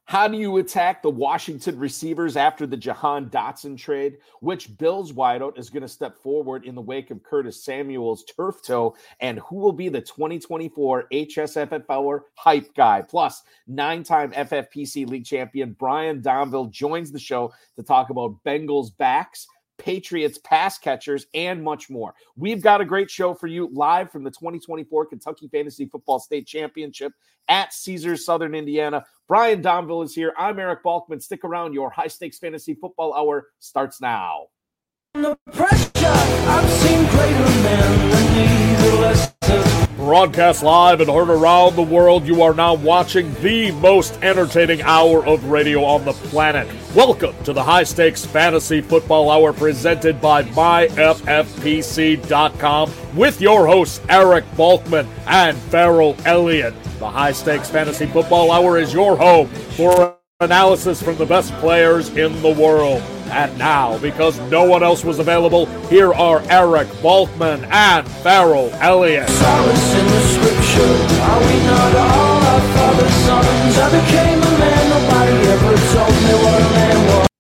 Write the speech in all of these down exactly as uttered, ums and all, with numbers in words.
How do you attack the Washington receivers after the Jahan Dotson trade? Which Bills wideout is going to step forward in the wake of Curtis Samuel's turf toe? And who will be the twenty twenty-four H S F F Hour hype guy? Plus, nine-time F F P C League champion Brian Donville joins the show to talk about Bengals backs, Patriots pass catchers, and much more. We've got a great show for you live from the twenty twenty-four Kentucky Fantasy Football State Championship at Caesars Southern Indiana. Brian Donville is here. I'm Eric Balkman. Stick around. Your high-stakes fantasy football hour starts now. The pressure, I've seen greater men than neither lesser. Broadcast live and heard around the world, you are now watching the most entertaining hour of radio on the planet. Welcome to the High Stakes Fantasy Football Hour presented by my F F P C dot com with your hosts Eric Balkman and Farrell Elliott. The High Stakes Fantasy Football Hour is your home for analysis from the best players in the world. And now, because no one else was available, here are Eric Balkman and Farrell Elliott. Solace in the scripture, are we not all our father's sons? I became a man, nobody ever told me what a man was.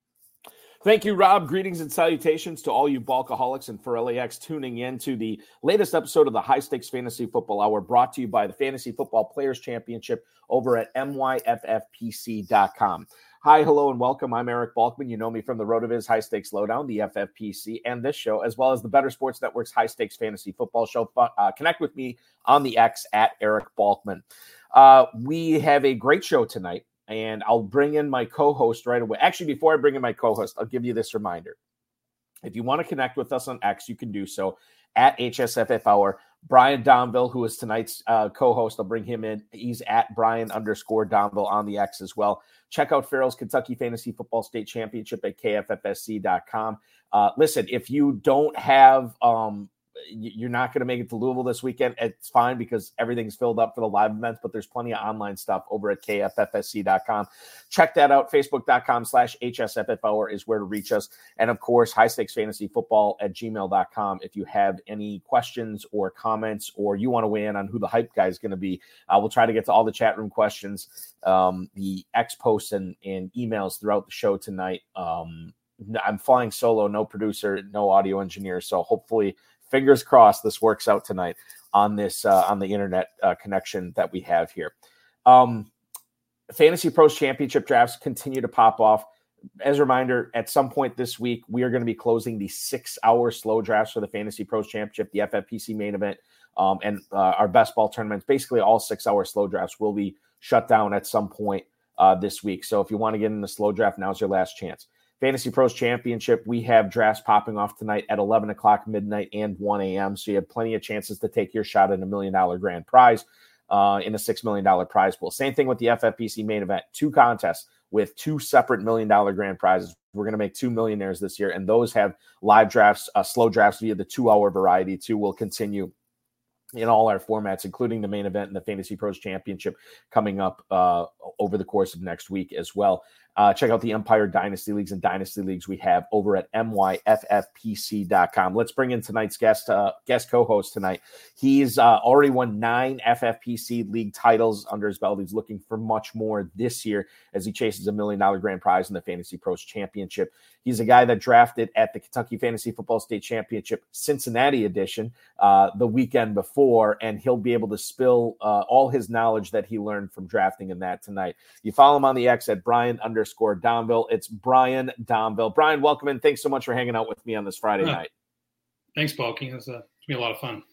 Thank you, Rob. Greetings and salutations to all you Balkaholics and for L A X tuning in to the latest episode of the High Stakes Fantasy Football Hour, brought to you by the Fantasy Football Players Championship over at M Y F F P C dot com. Hi, hello, and welcome. I'm Eric Balkman. You know me from the RotoViz High Stakes Lowdown, the F F P C, and this show, as well as the Better Sports Network's High Stakes Fantasy Football Show. Uh, connect with me on the X at Eric Balkman. Uh, we have a great show tonight, and I'll bring in my co-host right away. Actually, before I bring in my co-host, I'll give you this reminder. If you want to connect with us on X, you can do so at H S F F Hour. Brian Donville, who is tonight's uh, co-host, I'll bring him in. He's at Brian underscore Donville on the X as well. Check out Farrell's Kentucky Fantasy Football State Championship at K F F S C dot com. Uh, listen, if you don't have um, – you're not going to make it to Louisville this weekend, it's fine because everything's filled up for the live events, but there's plenty of online stuff over at K F F S C dot com. Check that out. Facebook dot com slash H S F F Hour is where to reach us. And of course, high stakes fantasy football at gmail dot com. If you have any questions or comments, or you want to weigh in on who the hype guy is going to be, uh, we'll try to get to all the chat room questions, um, the X posts and, and emails throughout the show tonight. Um, I'm flying solo, no producer, no audio engineer. So hopefully, fingers crossed, this works out tonight on this uh, on the internet uh, connection that we have here. Um, Fantasy Pros Championship drafts continue to pop off. As a reminder, at some point this week, we are going to be closing the six-hour slow drafts for the Fantasy Pros Championship, the F F P C main event, um, and uh, our best ball tournaments. Basically, all six-hour slow drafts will be shut down at some point uh, this week. So if you want to get in the slow draft, now's your last chance. Fantasy Pros Championship, we have drafts popping off tonight at eleven o'clock, midnight, and one a.m. So you have plenty of chances to take your shot at a million dollar grand prize uh, in a six million dollars prize pool. Same thing with the F F P C main event. Two contests with two separate million dollar grand prizes. We're going to make two millionaires this year, and those have live drafts, uh, slow drafts via the two-hour variety too. Will continue in all our formats, including the main event and the Fantasy Pros Championship coming up uh, over the course of next week as well. Uh, check out the Empire Dynasty Leagues and Dynasty Leagues we have over at M Y F F P C dot com. Let's bring in tonight's guest uh, guest co-host tonight. He's uh, already won nine F F P C League titles under his belt. He's looking for much more this year as he chases a million dollar grand prize in the Fantasy Pros Championship. He's a guy that drafted at the Kentucky Fantasy Football State Championship Cincinnati edition uh, the weekend before, and he'll be able to spill uh, all his knowledge that he learned from drafting in that tonight. You follow him on the X at Brian underscore Donville. It's Brian Donville. Brian, welcome in. Thanks so much for hanging out with me on this Friday yeah. night. Thanks, Balky. It's, uh, it's going to be a lot of fun.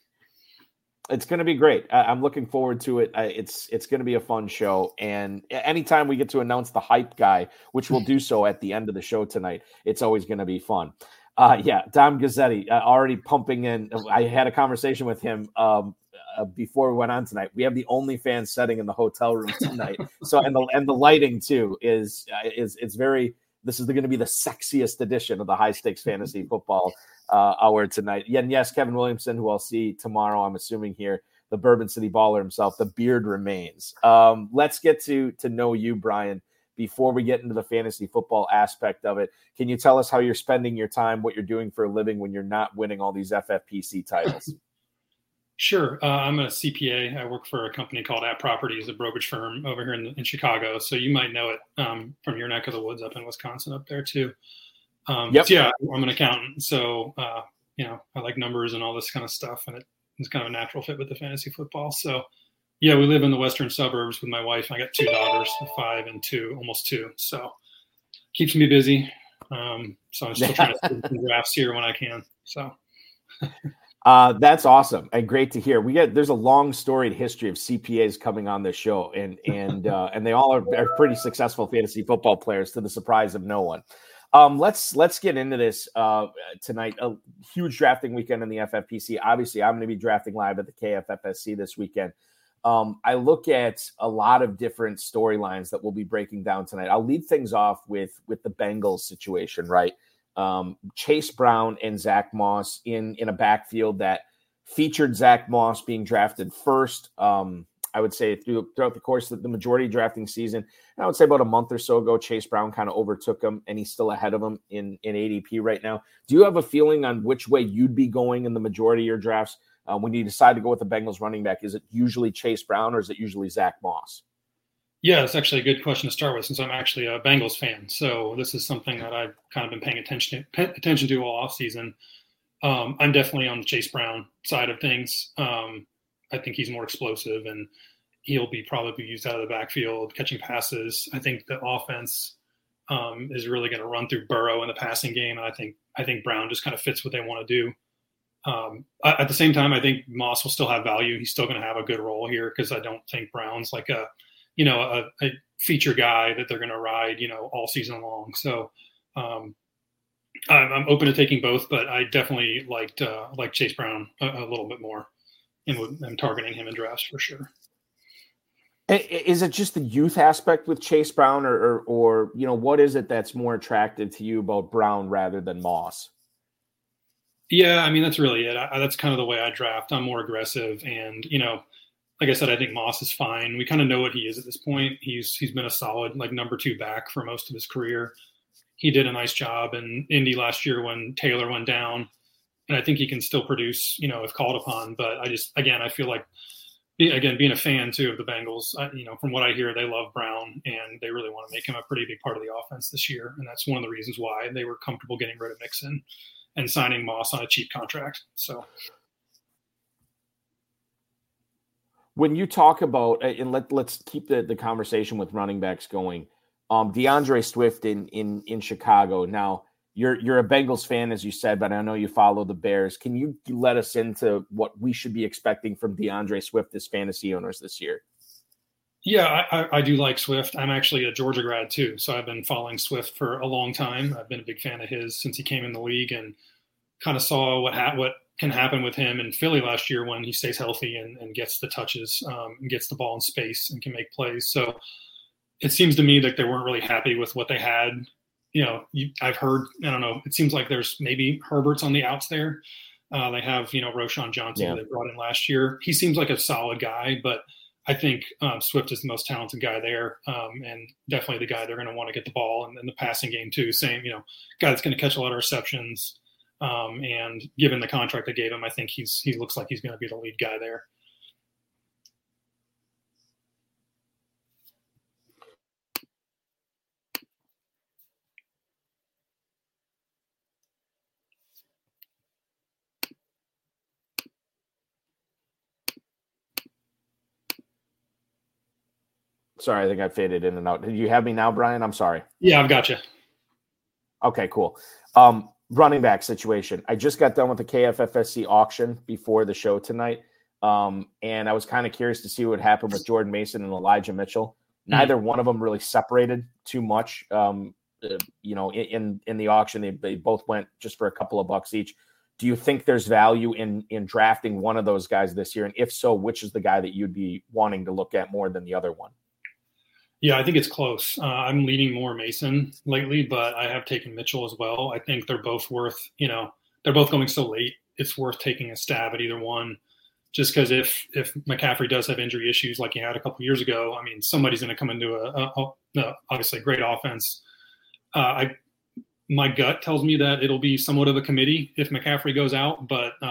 It's going to be great. I, I'm looking forward to it. I, it's it's going to be a fun show. And anytime we get to announce the hype guy, which we'll do so at the end of the show tonight, it's always going to be fun. Uh, yeah, Dom Gazzetti uh, already pumping in. I had a conversation with him um, uh, before we went on tonight. We have the OnlyFans setting in the hotel room tonight. so and the and the lighting too is uh, is it's very. This is going to be the sexiest edition of the High Stakes Fantasy Football uh, Hour tonight. Yeah, and yes, Kevin Williamson, who I'll see tomorrow, I'm assuming here, the Bourbon City Baller himself. The beard remains. Um, let's get to to know you, Brian, before we get into the fantasy football aspect of it. Can you tell us how you're spending your time, what you're doing for a living when you're not winning all these F F P C titles? Sure. Uh, I'm a C P A. I work for a company called App Properties, a brokerage firm over here in, in Chicago. So you might know it um, from your neck of the woods up in Wisconsin up there too. Um, Yep. so yeah, I'm an accountant. So, uh, you know, I like numbers and all this kind of stuff. And it, it's kind of a natural fit with the fantasy football. So yeah, we live in the western suburbs with my wife. I got two daughters, five and two, almost two. So keeps me busy. Um, so I'm still trying to do some drafts here when I can. So. Uh, that's awesome and great to hear. We get there's a long storied history of C P As coming on this show, and and uh, and they all are, are pretty successful fantasy football players, to the surprise of no one. Um, let's let's get into this uh, tonight. A huge drafting weekend in the F F P C. Obviously, I'm going to be drafting live at the K F F S C this weekend. Um, I look at a lot of different storylines that we'll be breaking down tonight. I'll lead things off with with the Bengals situation, right? Um, Chase Brown and Zach Moss in, in a backfield that featured Zach Moss being drafted first. Um, I would say through, throughout the course of the majority of drafting season, and I would say about a month or so ago, Chase Brown kind of overtook him, and he's still ahead of him in, in A D P right now. Do you have a feeling on which way you'd be going in the majority of your drafts uh, when you decide to go with the Bengals running back? Is it usually Chase Brown or is it usually Zach Moss? Yeah, it's actually a good question to start with, since I'm actually a Bengals fan. So this is something that I've kind of been paying attention to, attention to all offseason. Um, I'm definitely on the Chase Brown side of things. Um, I think he's more explosive, and he'll be probably used out of the backfield, catching passes. I think the offense um, is really going to run through Burrow in the passing game, and I think I think Brown just kind of fits what they want to do. Um, at the same time, I think Moss will still have value. He's still going to have a good role here, because I don't think Brown's like a you know, a, a feature guy that they're going to ride, you know, all season long. So um, I'm, I'm open to taking both, but I definitely liked uh, like Chase Brown a, a little bit more, and would, I'm targeting him in drafts for sure. Is it just the youth aspect with Chase Brown, or, or, or, you know, what is it that's more attractive to you about Brown rather than Moss? Yeah, I mean, that's really it. I, that's kind of the way I draft. I'm more aggressive, and, you know, like I said, I think Moss is fine. We kind of know what he is at this point. He's he's been a solid like number two back for most of his career. He did a nice job in Indy last year when Taylor went down, and I think he can still produce, you know, if called upon. But I just, again, I feel like, again, being a fan too of the Bengals, I, you know, from what I hear, they love Brown, and they really want to make him a pretty big part of the offense this year, and that's one of the reasons why they were comfortable getting rid of Mixon and signing Moss on a cheap contract. So. When you talk about, and let, let's keep the, the conversation with running backs going, um, DeAndre Swift in, in, in Chicago. Now, you're you're a Bengals fan, as you said, but I know you follow the Bears. Can you let us into what we should be expecting from DeAndre Swift as fantasy owners this year? Yeah, I, I do like Swift. I'm actually a Georgia grad too, so I've been following Swift for a long time. I've been a big fan of his since he came in the league, and kind of saw what ha- what can happen with him in Philly last year when he stays healthy and, and gets the touches, um, and gets the ball in space and can make plays. So it seems to me like they weren't really happy with what they had. You know, you, I've heard, I don't know, it seems like there's maybe Herbert's on the outs there. Uh, they have, you know, Roschon Johnson, yeah, they brought in last year. He seems like a solid guy, but I think um, Swift is the most talented guy there, um, and definitely the guy they're going to want to get the ball, and, and the passing game too. Same, you know, guy that's going to catch a lot of receptions. Um, and given the contract they gave him, I think he's he looks like he's going to be the lead guy there. Sorry, I think I faded in and out. Did you have me now, Brian? I'm sorry. Yeah, I've got you. Okay, cool. Um, running back situation. I just got done with the K F F S C auction before the show tonight, um, and I was kind of curious to see what happened with Jordan Mason and Elijah Mitchell. Neither mm-hmm. one of them really separated too much. Um, uh, you know, in in the auction, they, they both went just for a couple of bucks each. Do you think there's value in in drafting one of those guys this year? And if so, which is the guy that you'd be wanting to look at more than the other one? Yeah, I think it's close. Uh, I'm leaning more Mason lately, but I have taken Mitchell as well. I think they're both worth, you know, they're both going so late. It's worth taking a stab at either one, just because if if McCaffrey does have injury issues like he had a couple years ago, I mean, somebody's going to come into a, a, a obviously a great offense. Uh, I my gut tells me that it'll be somewhat of a committee if McCaffrey goes out, but um,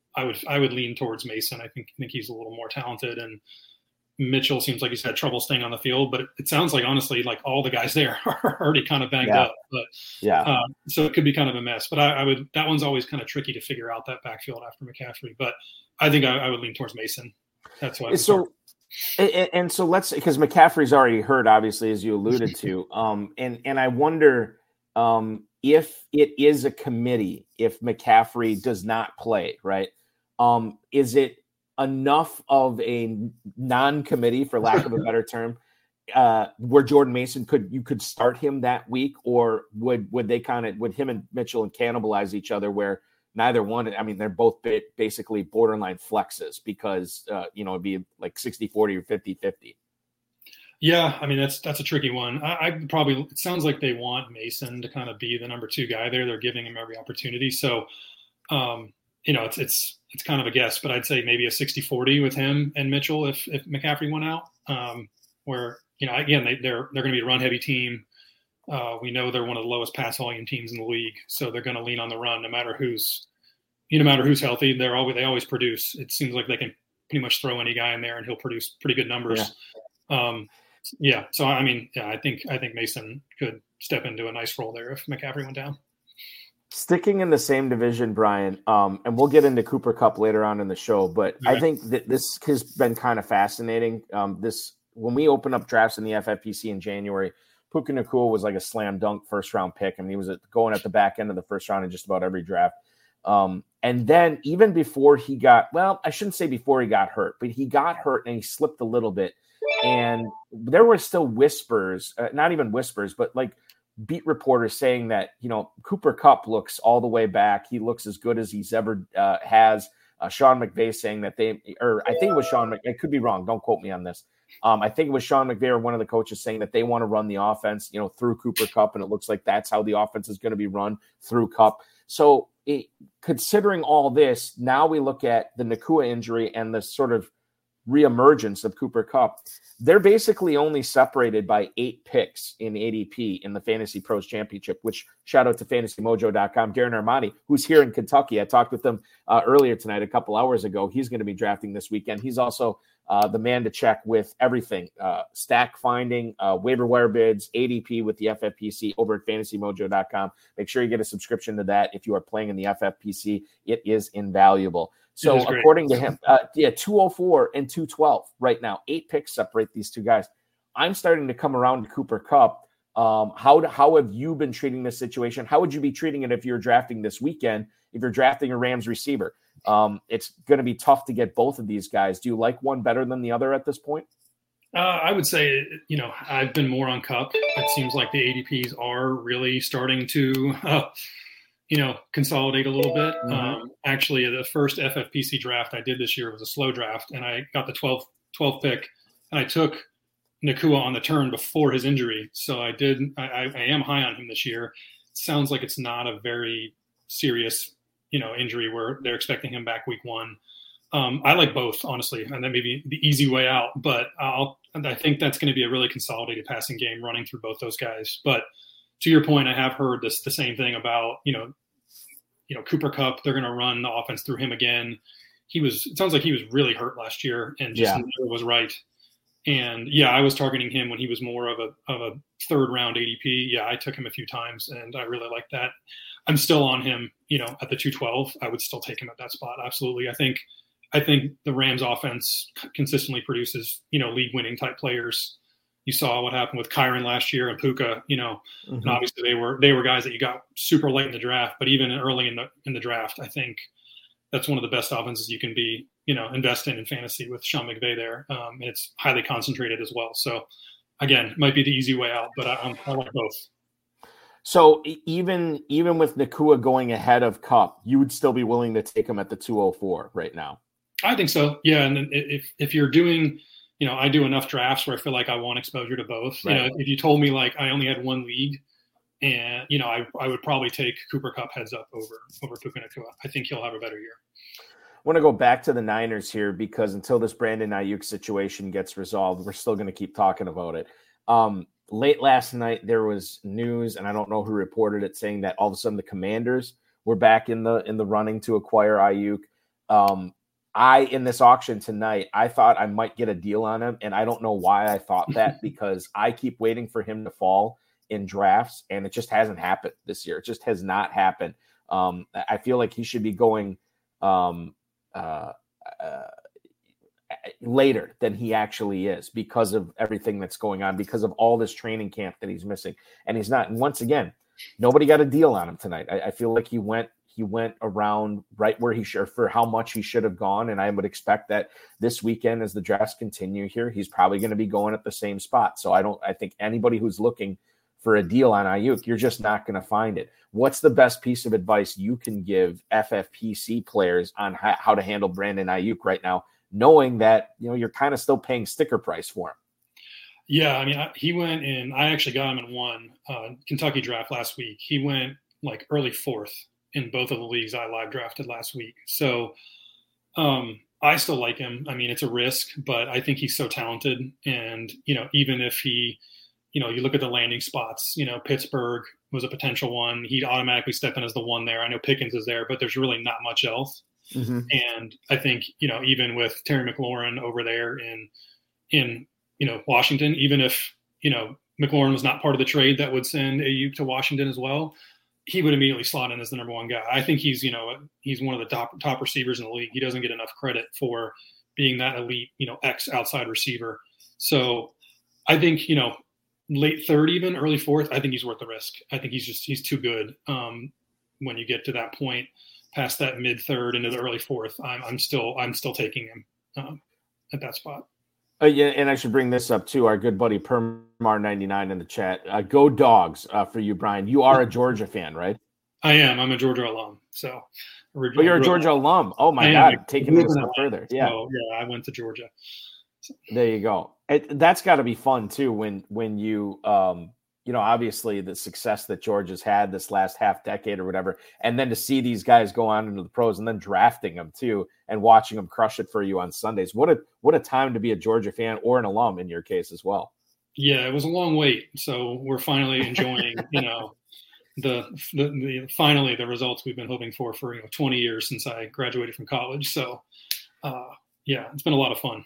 I would I would lean towards Mason. I think I think he's a little more talented, and Mitchell seems like he's had trouble staying on the field. But it, it sounds like honestly, like all the guys there are already kind of banged yeah. up. But yeah, uh, so it could be kind of a mess. But I, I would that one's always kind of tricky to figure out, that backfield after McCaffrey. But I think I, I would lean towards Mason. That's why. So. And, and so let's, because McCaffrey's already hurt, obviously, as you alluded to. Um, and, and I wonder um, if it is a committee, if McCaffrey does not play, right? Um, is it enough of a non-committee, for lack of a better term, uh, where Jordan Mason could, you could start him that week, or would, would they kind of, would him and Mitchell and cannibalize each other where neither one, I mean, they're both basically borderline flexes because, uh, you know, it'd be like sixty forty or fifty fifty. Yeah, I mean, that's that's a tricky one. I, I probably, it sounds like they want Mason to kind of be the number two guy there. They're giving him every opportunity. So, um, you know, it's it's it's kind of a guess, but I'd say maybe a sixty forty with him and Mitchell if if McCaffrey went out, um, where, you know, again, they, they're they're going to be a run-heavy team. Uh, we know they're one of the lowest pass volume teams in the league, so they're going to lean on the run no matter who's, you know, no matter who's healthy. They're always they always produce. It seems like they can pretty much throw any guy in there and he'll produce pretty good numbers. Yeah. Um, yeah. So I mean, yeah, I think I think Mason could step into a nice role there if McCaffrey went down. Sticking in the same division, Brian, um, and we'll get into Cooper Kupp later on in the show, but right. I think that this has been kind of fascinating. Um, this when we open up drafts in the F F P C in January. Puka Nacua was like a slam dunk first round pick. I mean, he was going at the back end of the first round in just about every draft. Um, and then even before he got, well, I shouldn't say before he got hurt, but he got hurt and he slipped a little bit. And there were still whispers, uh, not even whispers, but like beat reporters saying that, you know, Cooper Kupp looks all the way back. He looks as good as he's ever uh, has. Uh, Sean McVay saying that they, or I think it was Sean McVay, I could be wrong. Don't quote me on this. Um, I think it was Sean McVay or one of the coaches saying that they want to run the offense, you know, through Cooper Kupp, and it looks like that's how the offense is going to be run, through Kupp. So it, considering all this, now we look at the Nacua injury and the sort of reemergence of Cooper Kupp. They're basically only separated by eight picks in A D P in the Fantasy Pros Championship, which shout out to fantasy mojo dot com. Darren Armani, who's here in Kentucky. I talked with him uh, earlier tonight, a couple hours ago. He's going to be drafting this weekend. He's also Uh, the man to check with everything, uh, stack finding, uh, waiver wire bids, A D P with the F F P C over at fantasy mojo dot com. Make sure you get a subscription to that. If you are playing in the F F P C, it is invaluable. So according to him, uh, yeah, two oh four and two twelve right now. Eight picks separate these two guys. I'm starting to come around to Cooper Kupp. Um, how, how have you been treating this situation? How would you be treating it if you're drafting this weekend, if you're drafting a Rams receiver? Um, it's going to be tough to get both of these guys. Do you like one better than the other at this point? Uh, I would say, you know, I've been more on Kupp. It seems like the A D Ps are really starting to, uh, you know, consolidate a little bit. Mm-hmm. Um, actually, the first F F P C draft I did this year was a slow draft, and I got the twelfth, twelfth pick, and I took Nacua on the turn before his injury. So I did, I, I am high on him this year. It sounds like it's not a very serious, you know, injury where they're expecting him back week one. Um, I like both, honestly, and that may be the easy way out, but I'll, I think that's going to be a really consolidated passing game running through both those guys. But to your point, I have heard this, the same thing about, you know, you know, Cooper Kupp, they're going to run the offense through him again. He was, it sounds like he was really hurt last year and just yeah. never was right. And yeah, I was targeting him when he was more of a, of a third round A D P. Yeah. I took him a few times and I really like that. I'm still on him, you know, at the two twelve. I would still take him at that spot. Absolutely. I think, I think the Rams offense consistently produces, you know, league winning type players. You saw what happened with Kyron last year and Puka, you know, mm-hmm. and obviously they were, they were guys that you got super late in the draft, but even early in the, in the draft, I think that's one of the best offenses you can be, you know, invest in in fantasy with Sean McVay there. Um, and it's highly concentrated as well. So again, it might be the easy way out, but I, I like both. So even even with Nacua going ahead of Kupp, you would still be willing to take him at the two oh four right now? I think so. Yeah. And then if, if you're doing, you know, I do enough drafts where I feel like I want exposure to both. Right. You know, if you told me like I only had one league and, you know, I, I would probably take Cooper Kupp heads up over, over Puka Nacua. I think he'll have a better year. I want to go back to the Niners here because until this Brandon Ayuk situation gets resolved, we're still going to keep talking about it. Um, late last night, there was news, and I don't know who reported it, saying that all of a sudden the Commanders were back in the in the running to acquire Ayuk. Um, I, in this auction tonight, I thought I might get a deal on him, and I don't know why I thought that because I keep waiting for him to fall in drafts, and it just hasn't happened this year. It just has not happened. Um, I feel like he should be going um, uh, uh, later than he actually is because of everything that's going on, because of all this training camp that he's missing, and he's not. And once again, nobody got a deal on him tonight. I, I feel like he went he went around right where he should for how much he should have gone, and I would expect that this weekend, as the drafts continue here, he's probably going to be going at the same spot. So I don't. I think anybody who's looking for a deal on Ayuk, you're just not going to find it. What's the best piece of advice you can give F F P C players on how, how to handle Brandon Ayuk right now, knowing that, you know, you're kind of still paying sticker price for him? Yeah, I mean, I, he went in. I actually got him in one uh, Kentucky draft last week. He went like early fourth in both of the leagues I live drafted last week. So um, I still like him. I mean, it's a risk, but I think he's so talented. And, you know, even if he, you know, you look at the landing spots, you know, Pittsburgh was a potential one. He'd automatically step in as the one there. I know Pickens is there, but there's really not much else. Mm-hmm. And I think, you know, even with Terry McLaurin over there in, in, you know, Washington, even if, you know, McLaurin was not part of the trade that would send Ayuk to Washington as well, he would immediately slot in as the number one guy. I think he's, you know, he's one of the top top receivers in the league. He doesn't get enough credit for being that elite, you know, ex outside receiver. So I think, you know, late third, even early fourth, I think he's worth the risk. I think he's just, he's too good. Um, when you get to that point, past that mid third into the early fourth, I'm, I'm still, I'm still taking him um, at that spot. Uh, yeah, and I should bring this up too. Our good buddy Permar ninety-nine in the chat. Uh, go Dogs uh, for you, Brian. You are a Georgia fan, right? I am. I'm a Georgia alum. So, oh, you're a Georgia alum. Oh my God, am. Taking it a step further. Yeah, so, yeah. I went to Georgia. So. There you go. It, that's got to be fun too. When when you um you know, obviously the success that Georgia's had this last half decade or whatever, and then to see these guys go on into the pros and then drafting them too and watching them crush it for you on Sundays. What a what a time to be a Georgia fan or an alum in your case as well. Yeah, it was a long wait. So we're finally enjoying, you know, the, the the finally the results we've been hoping for for you know twenty years since I graduated from college. So uh, yeah, it's been a lot of fun.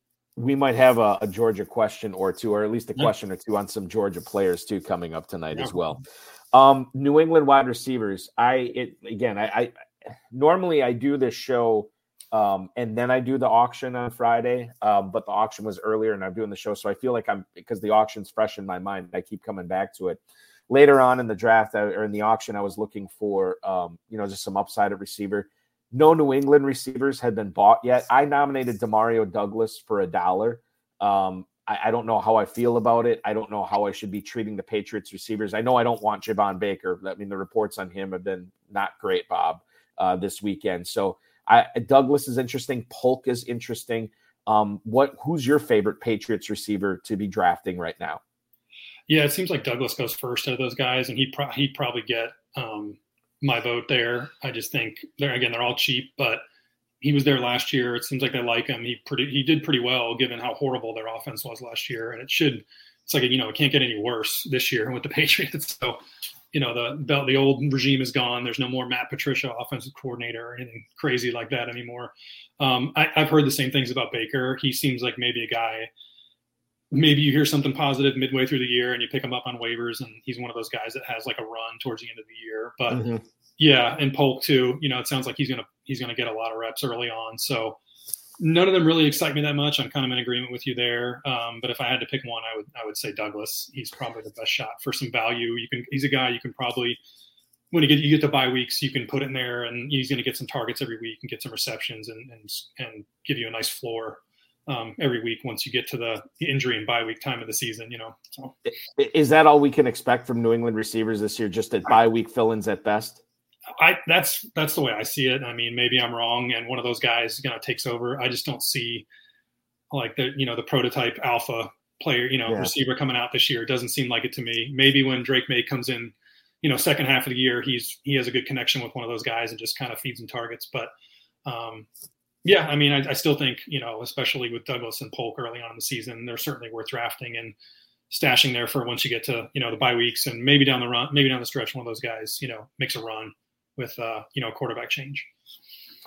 We might have a, a Georgia question or two, or at least a question or two on some Georgia players too coming up tonight yeah. as well. Um, New England wide receivers. I it again. I, I normally I do this show um, and then I do the auction on Friday, um, but the auction was earlier and I'm doing the show, so I feel like I'm because the auction's fresh in my mind. I keep coming back to it. Later on in the draft or in the auction, I was looking for um, you know just some upside at receiver. No New England receivers had been bought yet. I nominated Demario Douglas for a dollar. Um, I, I don't know how I feel about it. I don't know how I should be treating the Patriots receivers. I know I don't want Javon Baker. I mean, the reports on him have been not great, Bob, uh, this weekend. So I, Douglas is interesting. Polk is interesting. Um, what? Who's your favorite Patriots receiver to be drafting right now? Yeah, it seems like Douglas goes first out of those guys, and he'd, pro- he'd probably get um, – my vote there. I just think they're again they're all cheap, but he was there last year. It seems like they like him. He pretty he did pretty well given how horrible their offense was last year, and it should. It's like you know it can't get any worse this year with the Patriots. So you know the the old regime is gone. There's no more Matt Patricia offensive coordinator or anything crazy like that anymore. Um, I, I've heard the same things about Baker. He seems like maybe a guy. Maybe you hear something positive midway through the year and you pick him up on waivers, and he's one of those guys that has like a run towards the end of the year. But mm-hmm. yeah, and Polk too. You know, it sounds like he's gonna he's gonna get a lot of reps early on. So none of them really excite me that much. I'm kind of in agreement with you there. Um, but if I had to pick one, I would I would say Douglas. He's probably the best shot for some value. You can he's a guy you can probably when you get you get to bye weeks, you can put in there, and he's gonna get some targets every week and get some receptions and and and give you a nice floor. Um, every week once you get to the injury and bye week time of the season, you know. So is that all we can expect from New England receivers this year? Just at bye week fill-ins at best? I that's that's the way I see it. I mean, maybe I'm wrong, and one of those guys, you know, takes over. I just don't see like the you know the prototype alpha player, you know, yeah. receiver coming out this year. It doesn't seem like it to me. Maybe when Drake May comes in, you know, second half of the year, he's he has a good connection with one of those guys and just kind of feeds him targets. But um, yeah, I mean, I, I still think, you know, especially with Douglas and Polk early on in the season, they're certainly worth drafting and stashing there for once you get to, you know, the bye weeks and maybe down the run, maybe down the stretch, one of those guys, you know, makes a run with, uh, you know, quarterback change.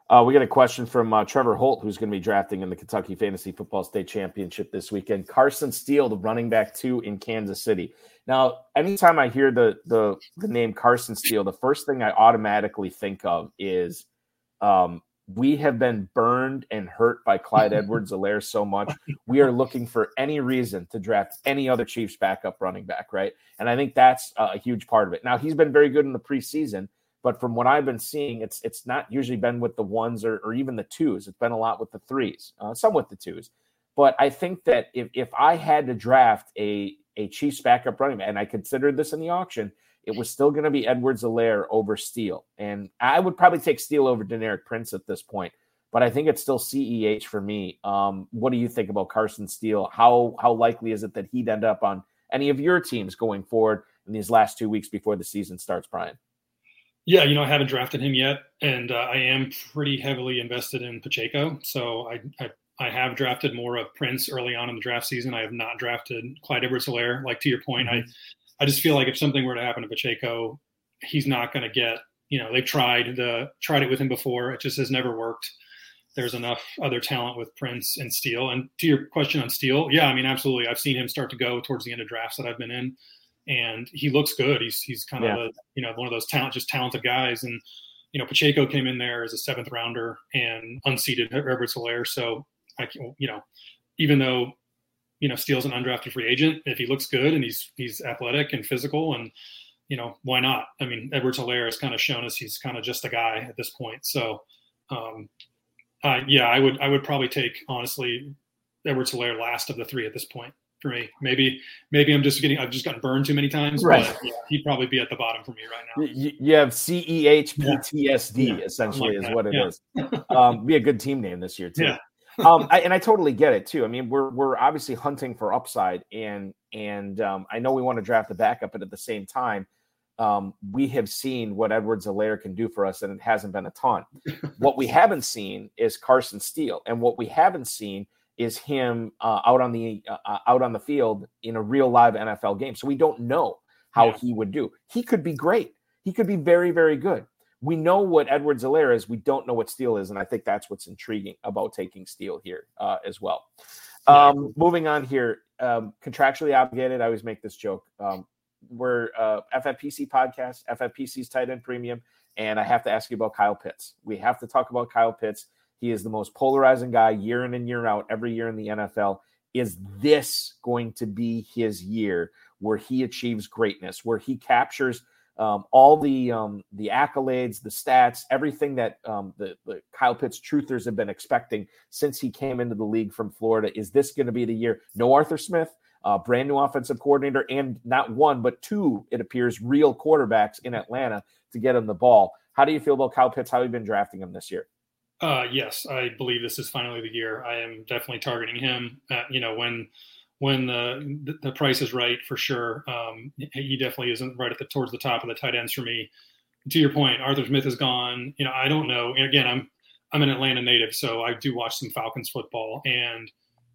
Uh, we got a question from uh, Trevor Holt, who's going to be drafting in the Kentucky Fantasy Football State Championship this weekend. Carson Steele, the running back two in Kansas City. Now, anytime I hear the the the name Carson Steele, the first thing I automatically think of is um, we have been burned and hurt by Clyde Edwards-Helaire so much. We are looking for any reason to draft any other Chiefs backup running back, right? And I think that's a huge part of it. Now, he's been very good in the preseason, but from what I've been seeing, it's it's not usually been with the ones or, or even the twos. It's been a lot with the threes, uh, some with the twos. But I think that if, if I had to draft a, a Chiefs backup running back, and I considered this in the auction, it was still going to be Edwards-Helaire over Steele. And I would probably take Steele over Deneric Prince at this point. But I think it's still C E H for me. Um, what do you think about Carson Steele? How how likely is it that he'd end up on any of your teams going forward in these last two weeks before the season starts, Brian? Yeah, you know, I haven't drafted him yet, and uh, I am pretty heavily invested in Pacheco. So I, I I have drafted more of Prince early on in the draft season. I have not drafted Clyde Edwards-Helaire. Like, to your point, mm-hmm. I I just feel like if something were to happen to Pacheco, he's not going to get, you know, they've tried the tried it with him before. It just has never worked. There's enough other talent with Prince and Steele. And to your question on Steele, yeah, I mean, absolutely. I've seen him start to go towards the end of drafts that I've been in. And he looks good. He's he's kind of yeah. a, you know, one of those talent, just talented guys. And you know, Pacheco came in there as a seventh rounder and unseated Edwards-Helaire. So I, you know, even though you know Steele's an undrafted free agent, if he looks good and he's he's athletic and physical, and you know, why not? I mean, Edwards-Helaire has kind of shown us he's kind of just a guy at this point. So um, uh, yeah, I would I would probably take honestly Edwards-Helaire last of the three at this point. For me, maybe, maybe I'm just getting, I've just gotten burned too many times, right? But yeah, he'd probably be at the bottom for me right now. You, you have C E H P T S D yeah. essentially like is that. what it yeah. is. Um, be a good team name this year too. Yeah. um, I, and I totally get it too. I mean, we're, we're obviously hunting for upside, and, and um, I know we want to draft the backup, but at the same time, um, we have seen what Edwards-Helaire can do for us, and it hasn't been a ton. What we haven't seen is Carson Steele, and what we haven't seen is him uh, out on the uh, out on the field in a real live N F L game. So we don't know how yeah. he would do. He could be great. He could be very, very good. We know what Edwards-Helaire is. We don't know what Steele is, and I think that's what's intriguing about taking Steele here uh, as well. Um, yeah. Moving on here, um, contractually obligated. I always make this joke. Um, we're uh, F F P C podcast, F F P C's tight end premium, and I have to ask you about Kyle Pitts. We have to talk about Kyle Pitts. He is the most polarizing guy year in and year out, every year in the N F L. Is this going to be his year where he achieves greatness, where he captures um, all the um, the accolades, the stats, everything that um, the, the Kyle Pitts truthers have been expecting since he came into the league from Florida? Is this going to be the year? No Arthur Smith, uh, brand new offensive coordinator, and not one, but two, it appears, real quarterbacks in Atlanta to get him the ball. How do you feel about Kyle Pitts? How have you been drafting him this year? Uh, yes, I believe this is finally the year. I am definitely targeting him. Uh, you know, when when the the price is right, for sure. Um, he definitely isn't right at the towards the top of the tight ends for me. To your point, Arthur Smith is gone. You know, I don't know. And again, I'm I'm an Atlanta native, so I do watch some Falcons football. And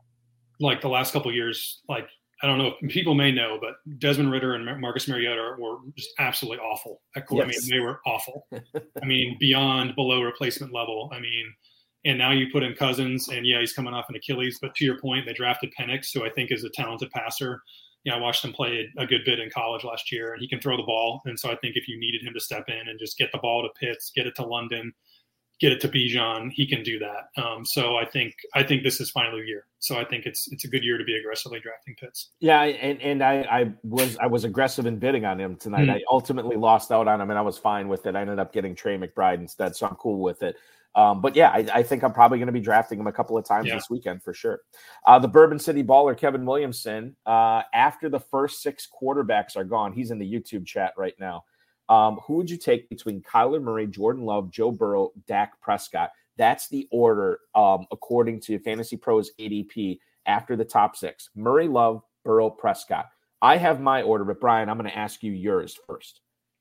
like the last couple of years, like I don't know if people may know, but Desmond Ridder and Marcus Mariota were just absolutely awful. Yes. I mean, they were awful. I mean, beyond below replacement level. I mean, and now you put in Cousins, and yeah, he's coming off an Achilles. But to your point, they drafted Penix, who I think is a talented passer. You know, I watched him play a good bit in college last year, and he can throw the ball. And so I think if you needed him to step in and just get the ball to Pitts, get it to London, get it to Bijan, he can do that. Um, so I think I think this is finally the year. So I think it's it's a good year to be aggressively drafting Pitts. Yeah, and and I, I was I was aggressive in bidding on him tonight. Mm-hmm. I ultimately lost out on him, and I was fine with it. I ended up getting Trey McBride instead, so I'm cool with it. Um, but yeah, I, I think I'm probably going to be drafting him a couple of times yeah. this weekend for sure. Uh, the Bourbon City baller, Kevin Williamson, uh, after the first six quarterbacks are gone, he's in the YouTube chat right now. Um, who would you take between Kyler Murray, Jordan Love, Joe Burrow, Dak Prescott? That's the order um, according to Fantasy Pros A D P after the top six. Murray, Love, Burrow, Prescott. I have my order, but Brian, I'm going to ask you yours first.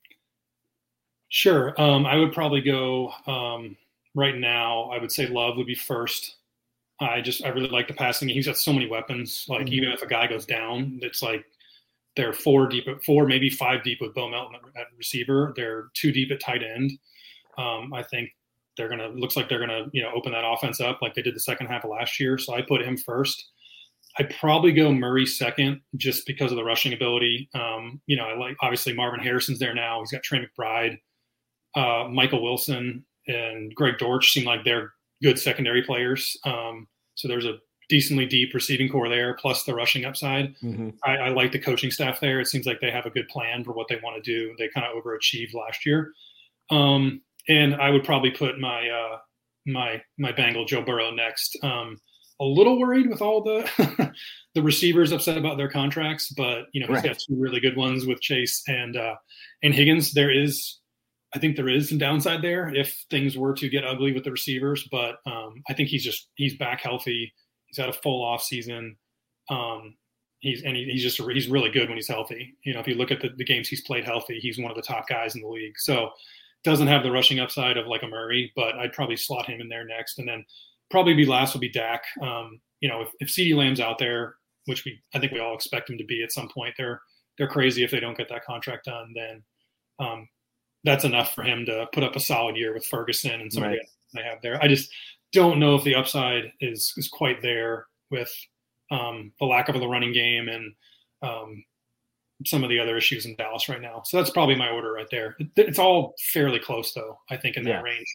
Sure. Um, I would probably go um, right now. I would say Love would be first. I just, I really like the passing. He's got so many weapons. Like mm-hmm. even if a guy goes down, it's like, they're four deep at four, maybe five deep with Bo Melton at receiver. They're two deep at tight end. Um, I think they're going to, looks like they're going to, you know, open that offense up like they did the second half of last year. So I put him first. I'd probably go Murray second just because of the rushing ability. Um, you know, I like, obviously Marvin Harrison's there now. He's got Trey McBride, uh, Michael Wilson, and Greg Dortch seem like they're good secondary players. Um, so there's a decently deep receiving core there, plus the rushing upside. Mm-hmm. I, I like the coaching staff there. It seems like they have a good plan for what they want to do. They kind of overachieved last year. Um, and I would probably put my, uh, my, my Bengal Joe Burrow next. Um, a little worried with all the, the receivers upset about their contracts, but you know, he's right. got two really good ones with Chase and, uh, and Higgins. There is, I think there is some downside there if things were to get ugly with the receivers, but um, I think he's just, he's back healthy. He's had a full off season. Um, he's, and he, he's just, he's really good when he's healthy. You know, if you look at the, the games he's played healthy, he's one of the top guys in the league. So doesn't have the rushing upside of like a Murray, but I'd probably slot him in there next. And then probably be last will be Dak. Um, you know, if, if CeeDee Lamb's out there, which we, I think we all expect him to be at some point, they're, they're crazy if they don't get that contract done, then um, that's enough for him to put up a solid year with Ferguson and somebody right. they have there. I just don't know if the upside is, is quite there with um, the lack of the running game and um, some of the other issues in Dallas right now. So that's probably my order right there. It, it's all fairly close though, I think, in that yeah. range.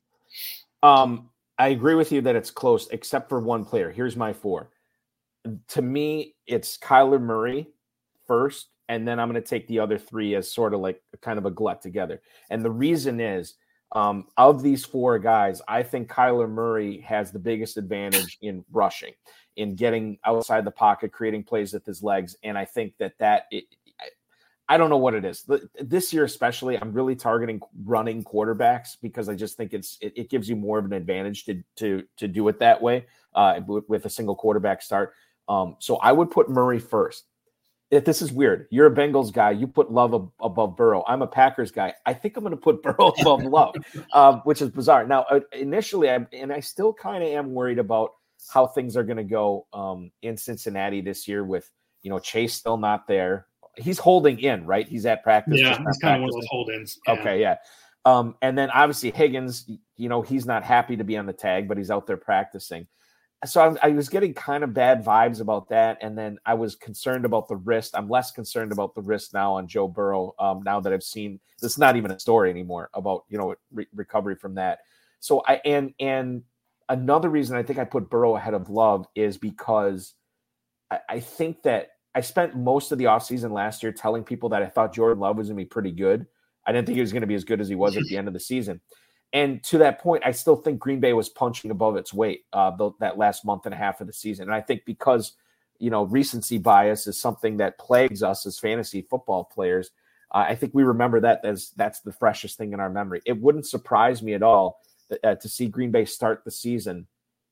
Um, I agree with you that it's close, except for one player. Here's my four. To me, it's Kyler Murray first, and then I'm going to take the other three as sort of like kind of a glut together. And the reason is, um, of these four guys, I think Kyler Murray has the biggest advantage in rushing, in getting outside the pocket, creating plays with his legs. And I think that that it, I don't know what it is. This year especially, I'm really targeting running quarterbacks because I just think it's it, it gives you more of an advantage to to to do it that way uh, with a single quarterback start. Um, so I would put Murray first. If this is weird, you're a Bengals guy, you put Love ab- above Burrow. I'm a Packers guy. I think I'm going to put Burrow above Love, um, which is bizarre. Now, uh, initially, I, and I still kind of am worried about how things are going to go um, in Cincinnati this year with, you know, Chase still not there. He's holding in, right? He's at practice. Yeah, he's kind of one of those hold-ins. Yeah. Okay, yeah. Um, and then obviously Higgins, you know, he's not happy to be on the tag, but he's out there practicing. So I, I was getting kind of bad vibes about that. And then I was concerned about the wrist. I'm less concerned about the wrist now on Joe Burrow um, now that I've seen – it's not even a story anymore about, you know, re- recovery from that. So I – and and another reason I think I put Burrow ahead of Love is because I, I think that I spent most of the offseason last year telling people that I thought Jordan Love was going to be pretty good. I didn't think he was going to be as good as he was at the end of the season. And to that point, I still think Green Bay was punching above its weight uh, the, that last month and a half of the season. And I think because, you know, recency bias is something that plagues us as fantasy football players, uh, I think we remember that as that's the freshest thing in our memory. It wouldn't surprise me at all uh, to see Green Bay start the season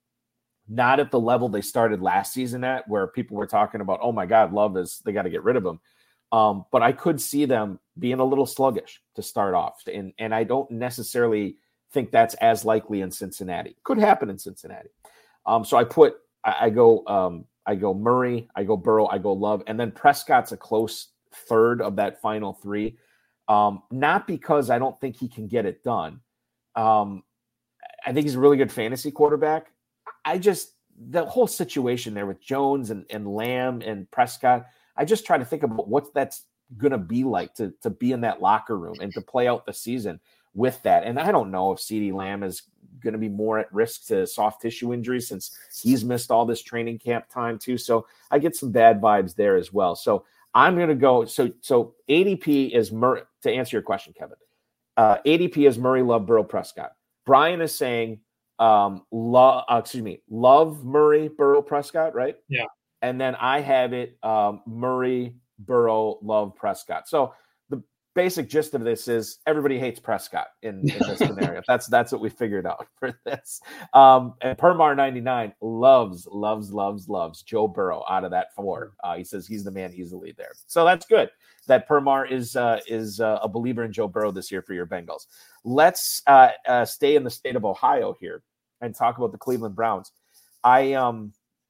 not at the level they started last season at, where people were talking about, oh my God, Love is, they got to get rid of him. Um, but I could see them being a little sluggish to start off. And, and I don't necessarily think that's as likely in Cincinnati. Could happen in Cincinnati. Um, so I put, I, I go, um, I go Murray, I go Burrow, I go Love, and then Prescott's a close third of that final three. Um, not because I don't think he can get it done. Um, I think he's a really good fantasy quarterback. I just, the whole situation there with Jones and, and Lamb and Prescott, I just try to think about what that's going to be like to, to be in that locker room and to play out the season with that. And I don't know if CeeDee Lamb is going to be more at risk to soft tissue injuries since he's missed all this training camp time too. So I get some bad vibes there as well. So I'm going to go. So, so A D P is Murray, to answer your question, Kevin, uh, A D P is Murray, Love, Burrow, Prescott. Brian is saying, um, love, uh, excuse me, Love, Murray, Burrow, Prescott, right? Yeah. And then I have it um, Murray, Burrow, Love, Prescott. So the basic gist of this is everybody hates Prescott in, in this scenario. That's that's what we figured out for this. Um, and Permar ninety-nine loves, loves, loves, loves Joe Burrow out of that four. Uh, he says he's the man easily there. So that's good that Permar is uh, is uh, a believer in Joe Burrow this year for your Bengals. Let's uh, uh, stay in the state of Ohio here and talk about the Cleveland Browns. I um.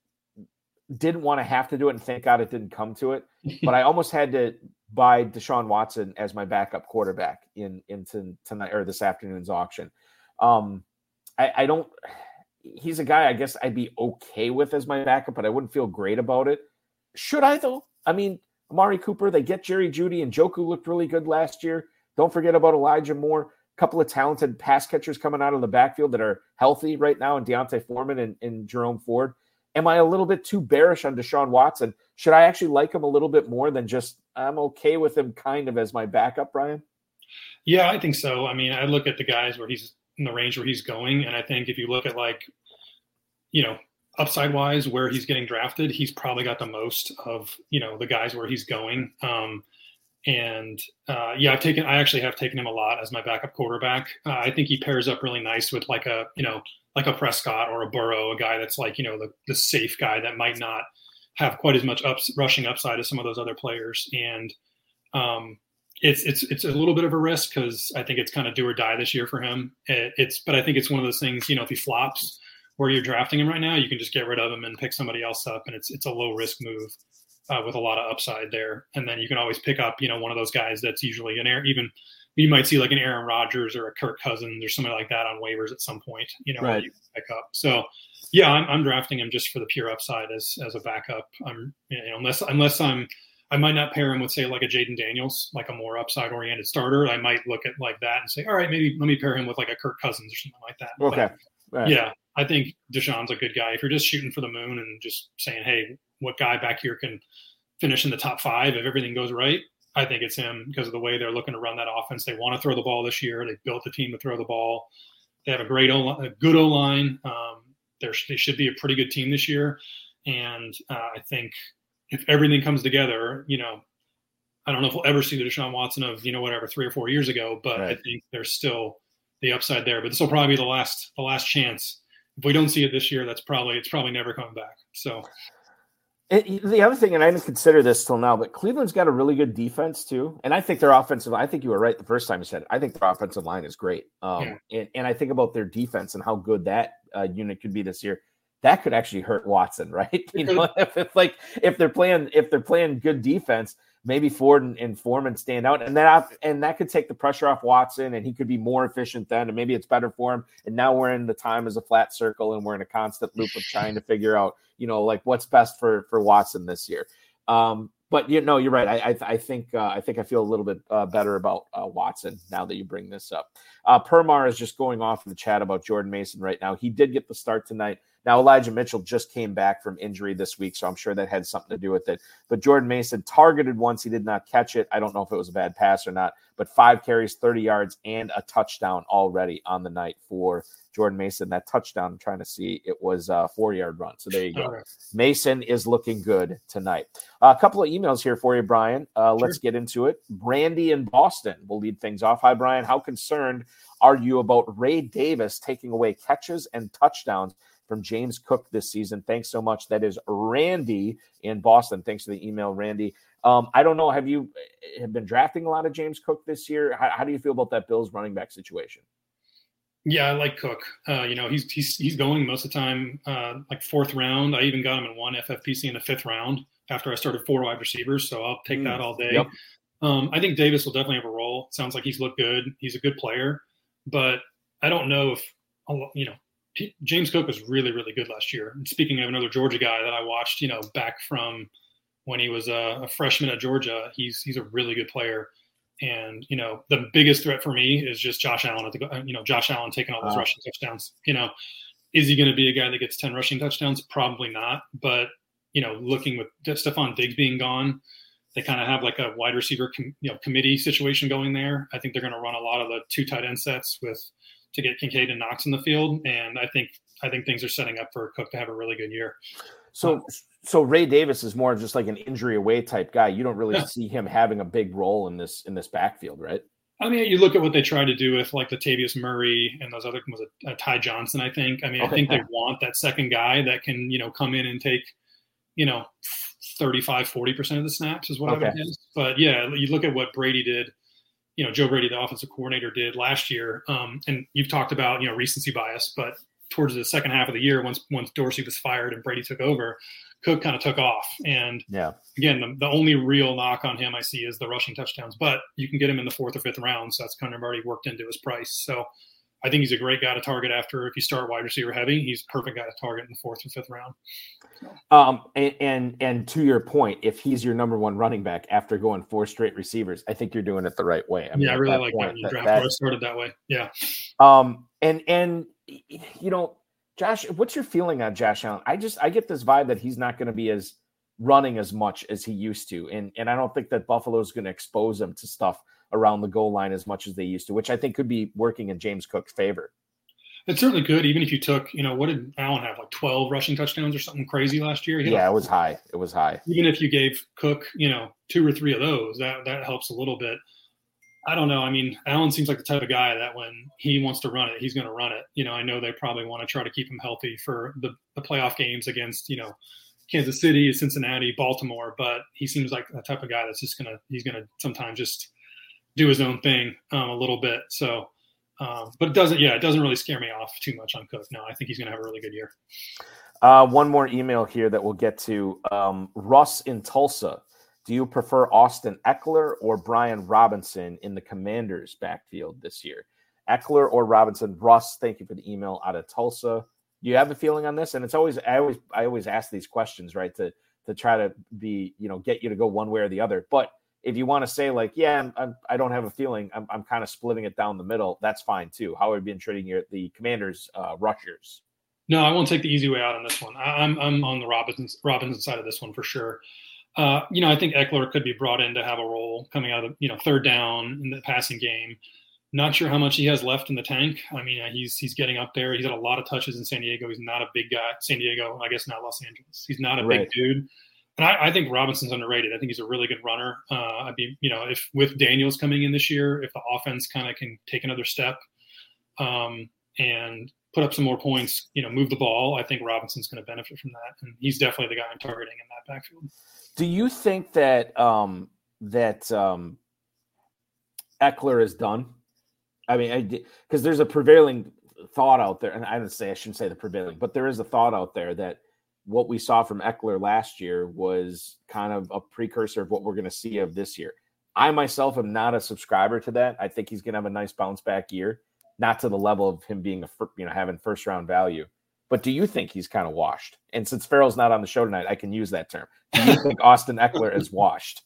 didn't want to have to do it, and thank God it didn't come to it. But I almost had to buy Deshaun Watson as my backup quarterback in into tonight or this afternoon's auction. Um, I, I don't – he's a guy I guess I'd be okay with as my backup, but I wouldn't feel great about it. Should I, though? I mean, Amari Cooper, they get Jerry Jeudy, and Njoku looked really good last year. Don't forget about Elijah Moore. A couple of talented pass catchers coming out of the backfield that are healthy right now, and Deontay Foreman and, and Jerome Ford. Am I a little bit too bearish on Deshaun Watson? Should I actually like him a little bit more than just I'm okay with him kind of as my backup, Brian? Yeah, I think so. I mean, I look at the guys where he's in the range where he's going, and I think if you look at, like, you know, upside-wise where he's getting drafted, he's probably got the most of, you know, the guys where he's going. Um, and, uh, yeah, I've taken – I actually have taken him a lot as my backup quarterback. Uh, I think he pairs up really nice with, like, a, you know, like a Prescott or a Burrow, a guy that's like, you know, the, the safe guy that might not have quite as much ups, rushing upside as some of those other players. And um, it's it's it's a little bit of a risk because I think it's kind of do or die this year for him. It, it's but I think it's one of those things, you know, if he flops where you're drafting him right now, you can just get rid of him and pick somebody else up, and it's it's a low risk move uh, with a lot of upside there. And then you can always pick up, you know, one of those guys that's usually an air even. You might see like an Aaron Rodgers or a Kirk Cousins or somebody like that on waivers at some point, you know, right. you pick up. So, yeah, I'm, I'm drafting him just for the pure upside as as a backup. I'm, you know, unless unless I'm, I might not pair him with, say, like a Jaden Daniels, like a more upside oriented starter. I might look at like that and say, all right, maybe let me pair him with like a Kirk Cousins or something like that. Okay. But, right. Yeah, I think Deshaun's a good guy. If you're just shooting for the moon and just saying, hey, what guy back here can finish in the top five if everything goes right? I think it's him because of the way they're looking to run that offense. They want to throw the ball this year. They built the team to throw the ball. They have a great O, a good O-line. Um, they should be a pretty good team this year. And uh, I think if everything comes together, you know, I don't know if we'll ever see the Deshaun Watson of, you know, whatever, three or four years ago, but right. I think there's still the upside there. But this will probably be the last the last chance. If we don't see it this year, that's probably it's probably never coming back. So. It, the other thing, and I didn't consider this till now, but Cleveland's got a really good defense too. And I think their offensive line, I think you were right the first time you said it. I think their offensive line is great. Um, yeah. and, and I think about their defense and how good that uh, unit could be this year. That could actually hurt Watson, right? You know, if it's like if they're playing if they're playing good defense, maybe Ford and, and Foreman stand out, and that and that could take the pressure off Watson, and he could be more efficient then, and maybe it's better for him. And now we're in the time as a flat circle, and we're in a constant loop of trying to figure out, you know, like what's best for for Watson this year. Um, but you know, you're right. I I, I think uh, I think I feel a little bit uh, better about uh, Watson now that you bring this up. Uh, Permar is just going off in the chat about Jordan Mason right now. He did get the start tonight. Now, Elijah Mitchell just came back from injury this week, so I'm sure that had something to do with it. But Jordan Mason targeted once. He did not catch it. I don't know if it was a bad pass or not, but five carries, thirty yards, and a touchdown already on the night for Jordan Mason. That touchdown, I'm trying to see, it was a four-yard run. So there you go. Right. Mason is looking good tonight. Uh, a couple of emails here for you, Brian. Uh, sure. Let's get into it. Brandy in Boston will lead things off. Hi, Brian. How concerned are you about Ray Davis taking away catches and touchdowns from James Cook this season? Thanks so much. That is Randy in Boston. Thanks for the email, Randy. Um, I don't know. Have you have been drafting a lot of James Cook this year? How, how do you feel about that Bills running back situation? Yeah, I like Cook. Uh, you know, he's he's he's going most of the time, uh, like fourth round. I even got him in one F F P C in the fifth round after I started four wide receivers. So I'll take mm, that all day. Yep. Um, I think Davis will definitely have a role. Sounds like he's looked good. He's a good player, but I don't know if you know. James Cook was really, really good last year. And speaking of another Georgia guy that I watched, you know, back from when he was a, a freshman at Georgia, he's he's a really good player. And, you know, the biggest threat for me is just Josh Allen, at the, you know, Josh Allen taking all those wow. rushing touchdowns. You know, is he going to be a guy that gets ten rushing touchdowns? Probably not. But, you know, looking with Stephon Diggs being gone, they kind of have like a wide receiver com, you know, committee situation going there. I think they're going to run a lot of the two tight end sets with to get Kincaid and Knox in the field. And I think I think things are setting up for Cook to have a really good year. So um, so Ray Davis is more just like an injury away type guy. You don't really yeah. see him having a big role in this in this backfield, right? I mean, you look at what they tried to do with like Latavius Murray and those other was a, a Ty Johnson, I think. I mean, okay. I think they want that second guy that can, you know, come in and take, you know, thirty-five, forty percent of the snaps is what okay. I would guess. But yeah, you look at what Brady did. You know, Joe Brady, the offensive coordinator, did last year. Um, and you've talked about, you know, recency bias, but towards the second half of the year, once once Dorsey was fired and Brady took over, Cook kind of took off. And yeah, again, the, the only real knock on him I see is the rushing touchdowns, but you can get him in the fourth or fifth round. So that's kind of already worked into his price. So I think he's a great guy to target after if you start wide receiver heavy. He's a perfect guy to target in the fourth or fifth round. Um, and, and and to your point, if he's your number one running back after going four straight receivers, I think you're doing it the right way. I mean, yeah, I really like point, that in the draft. That, I started that way. Yeah. Um, and and you know, Josh, what's your feeling on Josh Allen? I just I get this vibe that he's not going to be as running as much as he used to, and and I don't think that Buffalo's going to expose him to stuff around the goal line as much as they used to, which I think could be working in James Cook's favor. It's certainly good, even if you took, you know, what did Allen have, like twelve rushing touchdowns or something crazy last year? Yeah, it was high. It was high. Even if you gave Cook, you know, two or three of those, that that helps a little bit. I don't know. I mean, Allen seems like the type of guy that when he wants to run it, he's going to run it. You know, I know they probably want to try to keep him healthy for the, the playoff games against, you know, Kansas City, Cincinnati, Baltimore, but he seems like the type of guy that's just going to, he's going to sometimes just do his own thing um, a little bit. So, Um, but it doesn't, yeah, it doesn't really scare me off too much on Cook. No, I think he's going to have a really good year. Uh, one more email here that we'll get to. Um, Russ in Tulsa. Do you prefer Austin Eckler or Brian Robinson in the Commanders' backfield this year? Eckler or Robinson? Russ, thank you for the email out of Tulsa. Do you have a feeling on this? And it's always, I always, I always ask these questions, right, to to try to be, you know, get you to go one way or the other. But if you want to say like, yeah, I'm, I'm, I don't have a feeling, I'm, I'm kind of splitting it down the middle, that's fine too. How have you been treating your, the Commanders' uh, rushers? No, I won't take the easy way out on this one. I, I'm I'm on the Robinson Robinson side of this one for sure. Uh, you know, I think Eckler could be brought in to have a role coming out of the, you know, third down in the passing game. Not sure how much he has left in the tank. I mean, he's he's getting up there. He's had a lot of touches in San Diego. He's not a big guy. San Diego, I guess not Los Angeles. He's not a Right. big dude. And I, I think Robinson's underrated. I think he's a really good runner. Uh, I'd be, you know, if with Daniels coming in this year, if the offense kind of can take another step um, and put up some more points, you know, move the ball, I think Robinson's going to benefit from that. And he's definitely the guy I'm targeting in that backfield. Do you think that um, that um, Eckler is done? I mean, because there's a prevailing thought out there, and I didn't say I shouldn't say the prevailing, but there is a thought out there that what we saw from Eckler last year was kind of a precursor of what we're going to see of this year. I myself am not a subscriber to that. I think he's going to have a nice bounce back year, not to the level of him being a you know having first round value. But do you think he's kind of washed? And since Farrell's not on the show tonight, I can use that term. Do you think Austin Eckler is washed?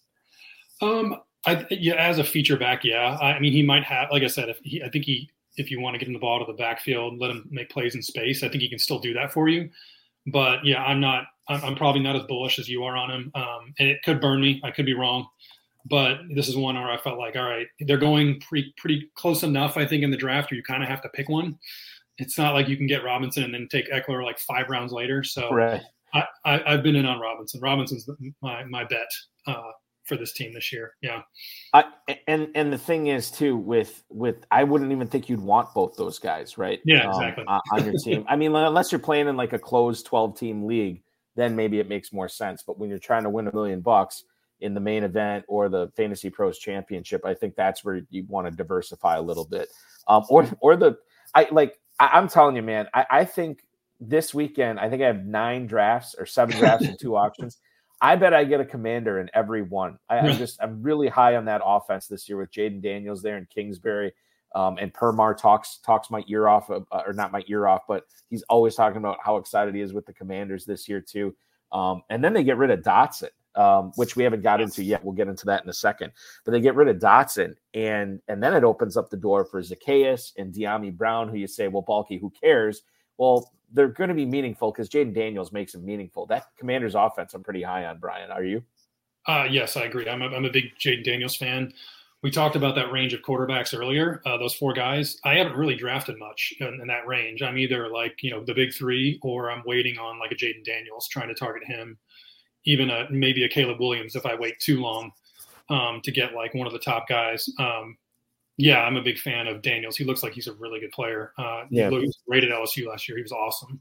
Um, I, yeah, as a feature back, yeah. I mean, he might have, like I said, if he, I think he, if you want to get him the ball to the backfield, let him make plays in space, I think he can still do that for you. But yeah, I'm not, I'm, I'm probably not as bullish as you are on him. Um, and it could burn me. I could be wrong. But this is one where I felt like, all right, they're going pretty, pretty close enough, I think, in the draft where you kind of have to pick one. It's not like you can get Robinson and then take Eckler like five rounds later. So Right. I, I, I've been in on Robinson. Robinson's my, my bet uh, for this team this year. Yeah. I, and and the thing is too with with I wouldn't even think you'd want both those guys, right? Yeah, exactly. Um, on your team. I mean, unless you're playing in like a closed twelve team league, then maybe it makes more sense. But when you're trying to win a million bucks in the main event or the Fantasy Pros Championship, I think that's where you want to diversify a little bit. Um, or or the I like I, I'm telling you, man, I, I think this weekend I think I have nine drafts or seven drafts and two auctions. I bet I get a Commander in every one. I, I'm just I'm really high on that offense this year with Jaden Daniels there and Kingsbury. Um, and Permar talks talks my ear off, uh, or not my ear off, but he's always talking about how excited he is with the Commanders this year too. Um, and then they get rid of Dotson, um, which we haven't got into yet. We'll get into that in a second. But they get rid of Dotson, and and then it opens up the door for Zacchaeus and De'Ami Brown, who you say, well, Balky, who cares? Well, they're going to be meaningful because Jaden Daniels makes them meaningful. That Commanders offense I'm pretty high on, Brian. Are you? Uh, yes, I agree. I'm a, I'm a big Jaden Daniels fan. We talked about that range of quarterbacks earlier, uh, those four guys. I haven't really drafted much in, in that range. I'm either like, you know, the big three, or I'm waiting on like a Jaden Daniels, trying to target him, even a, maybe a Caleb Williams if I wait too long um, to get like one of the top guys. Um, yeah, I'm a big fan of Daniels. He looks like he's a really good player. Uh, Yeah. He was great at L S U last year. He was awesome.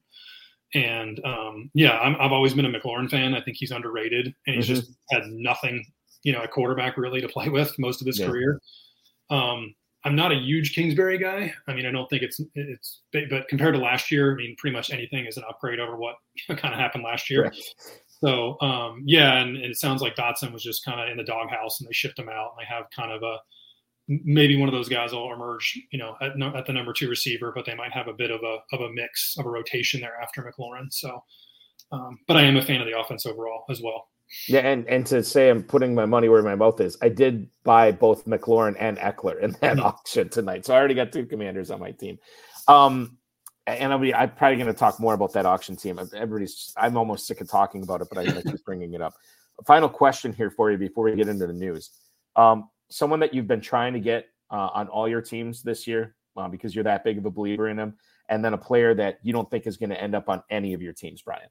And um, yeah, I'm, I've always been a McLaurin fan. I think he's underrated, and he's Mhm. just had nothing, you know, a quarterback really to play with most of his Yeah. career. Um, I'm not a huge Kingsbury guy. I mean, I don't think it's it's, but compared to last year, I mean, pretty much anything is an upgrade over what kind of happened last year. Right. So um, yeah, and, and it sounds like Dotson was just kind of in the doghouse, and they shipped him out, and they have kind of a maybe one of those guys will emerge, you know, at, no, at the number two receiver, but they might have a bit of a of a mix of a rotation there after McLaurin. So, um, but I am a fan of the offense overall as well. Yeah, and, and to say I'm putting my money where my mouth is, I did buy both McLaurin and Eckler in that mm-hmm. auction tonight. So I already got two Commanders on my team. Um, and I'll be, I'm probably going to talk more about that auction team. Everybody's, I'm almost sick of talking about it, but I'm going to keep bringing it up. A final question here for you before we get into the news. Um, someone that you've been trying to get uh, on all your teams this year uh, because you're that big of a believer in them, and then a player that you don't think is going to end up on any of your teams, Brian.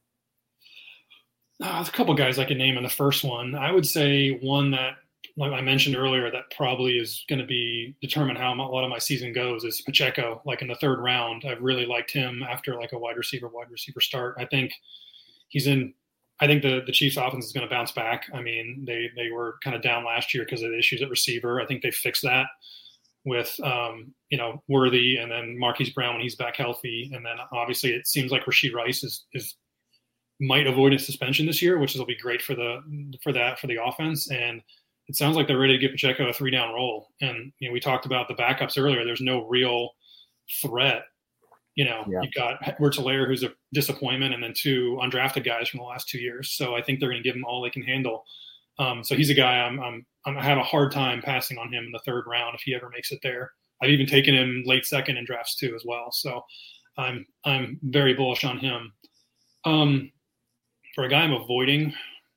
Uh, there's a couple guys I can name in the first one. I would say one that, like I mentioned earlier, that probably is going to be determine how a lot of my season goes is Pacheco. Like in the third round, I've really liked him after like a wide receiver, wide receiver start. I think he's in. I think the the Chiefs' offense is going to bounce back. I mean, they they were kind of down last year because of the issues at receiver. I think they fixed that with um, you know Worthy and then Marquise Brown when he's back healthy, and then obviously it seems like Rashee Rice is is. might avoid a suspension this year, which will be great for the for that for the offense. And it sounds like they're ready to give Pacheco a three down roll. And you know, we talked about the backups earlier. There's no real threat. You know, yeah. You've got Edwards-Helaire, who's a disappointment, and then two undrafted guys from the last two years. So I think they're going to give him all they can handle. Um, so he's a guy I'm, I'm I'm I have a hard time passing on him in the third round if he ever makes it there. I've even taken him late second in drafts too as well. So I'm I'm very bullish on him. Um, For a guy I'm avoiding,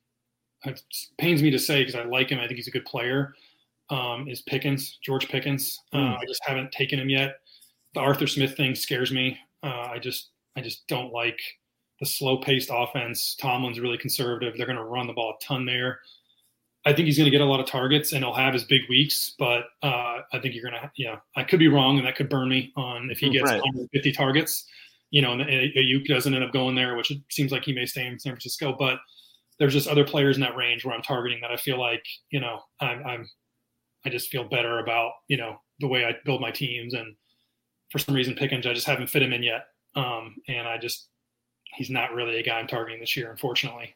it pains me to say because I like him. I think he's a good player. Um, is Pickens, George Pickens. Uh, mm. I just haven't taken him yet. The Arthur Smith thing scares me. Uh, I just, I just don't like the slow-paced offense. Tomlin's really conservative. They're going to run the ball a ton there. I think he's going to get a lot of targets and he'll have his big weeks. But uh, I think you're going to, yeah, I could be wrong, and that could burn me on if he gets right. one hundred fifty targets. You know, and Ayuk doesn't end up going there, which it seems like he may stay in San Francisco. But there's just other players in that range where I'm targeting that I feel like, you know, I'm, I'm I just feel better about, you know, the way I build my teams. And for some reason, Pickens, I just haven't fit him in yet. Um, and I just, he's not really a guy I'm targeting this year, unfortunately.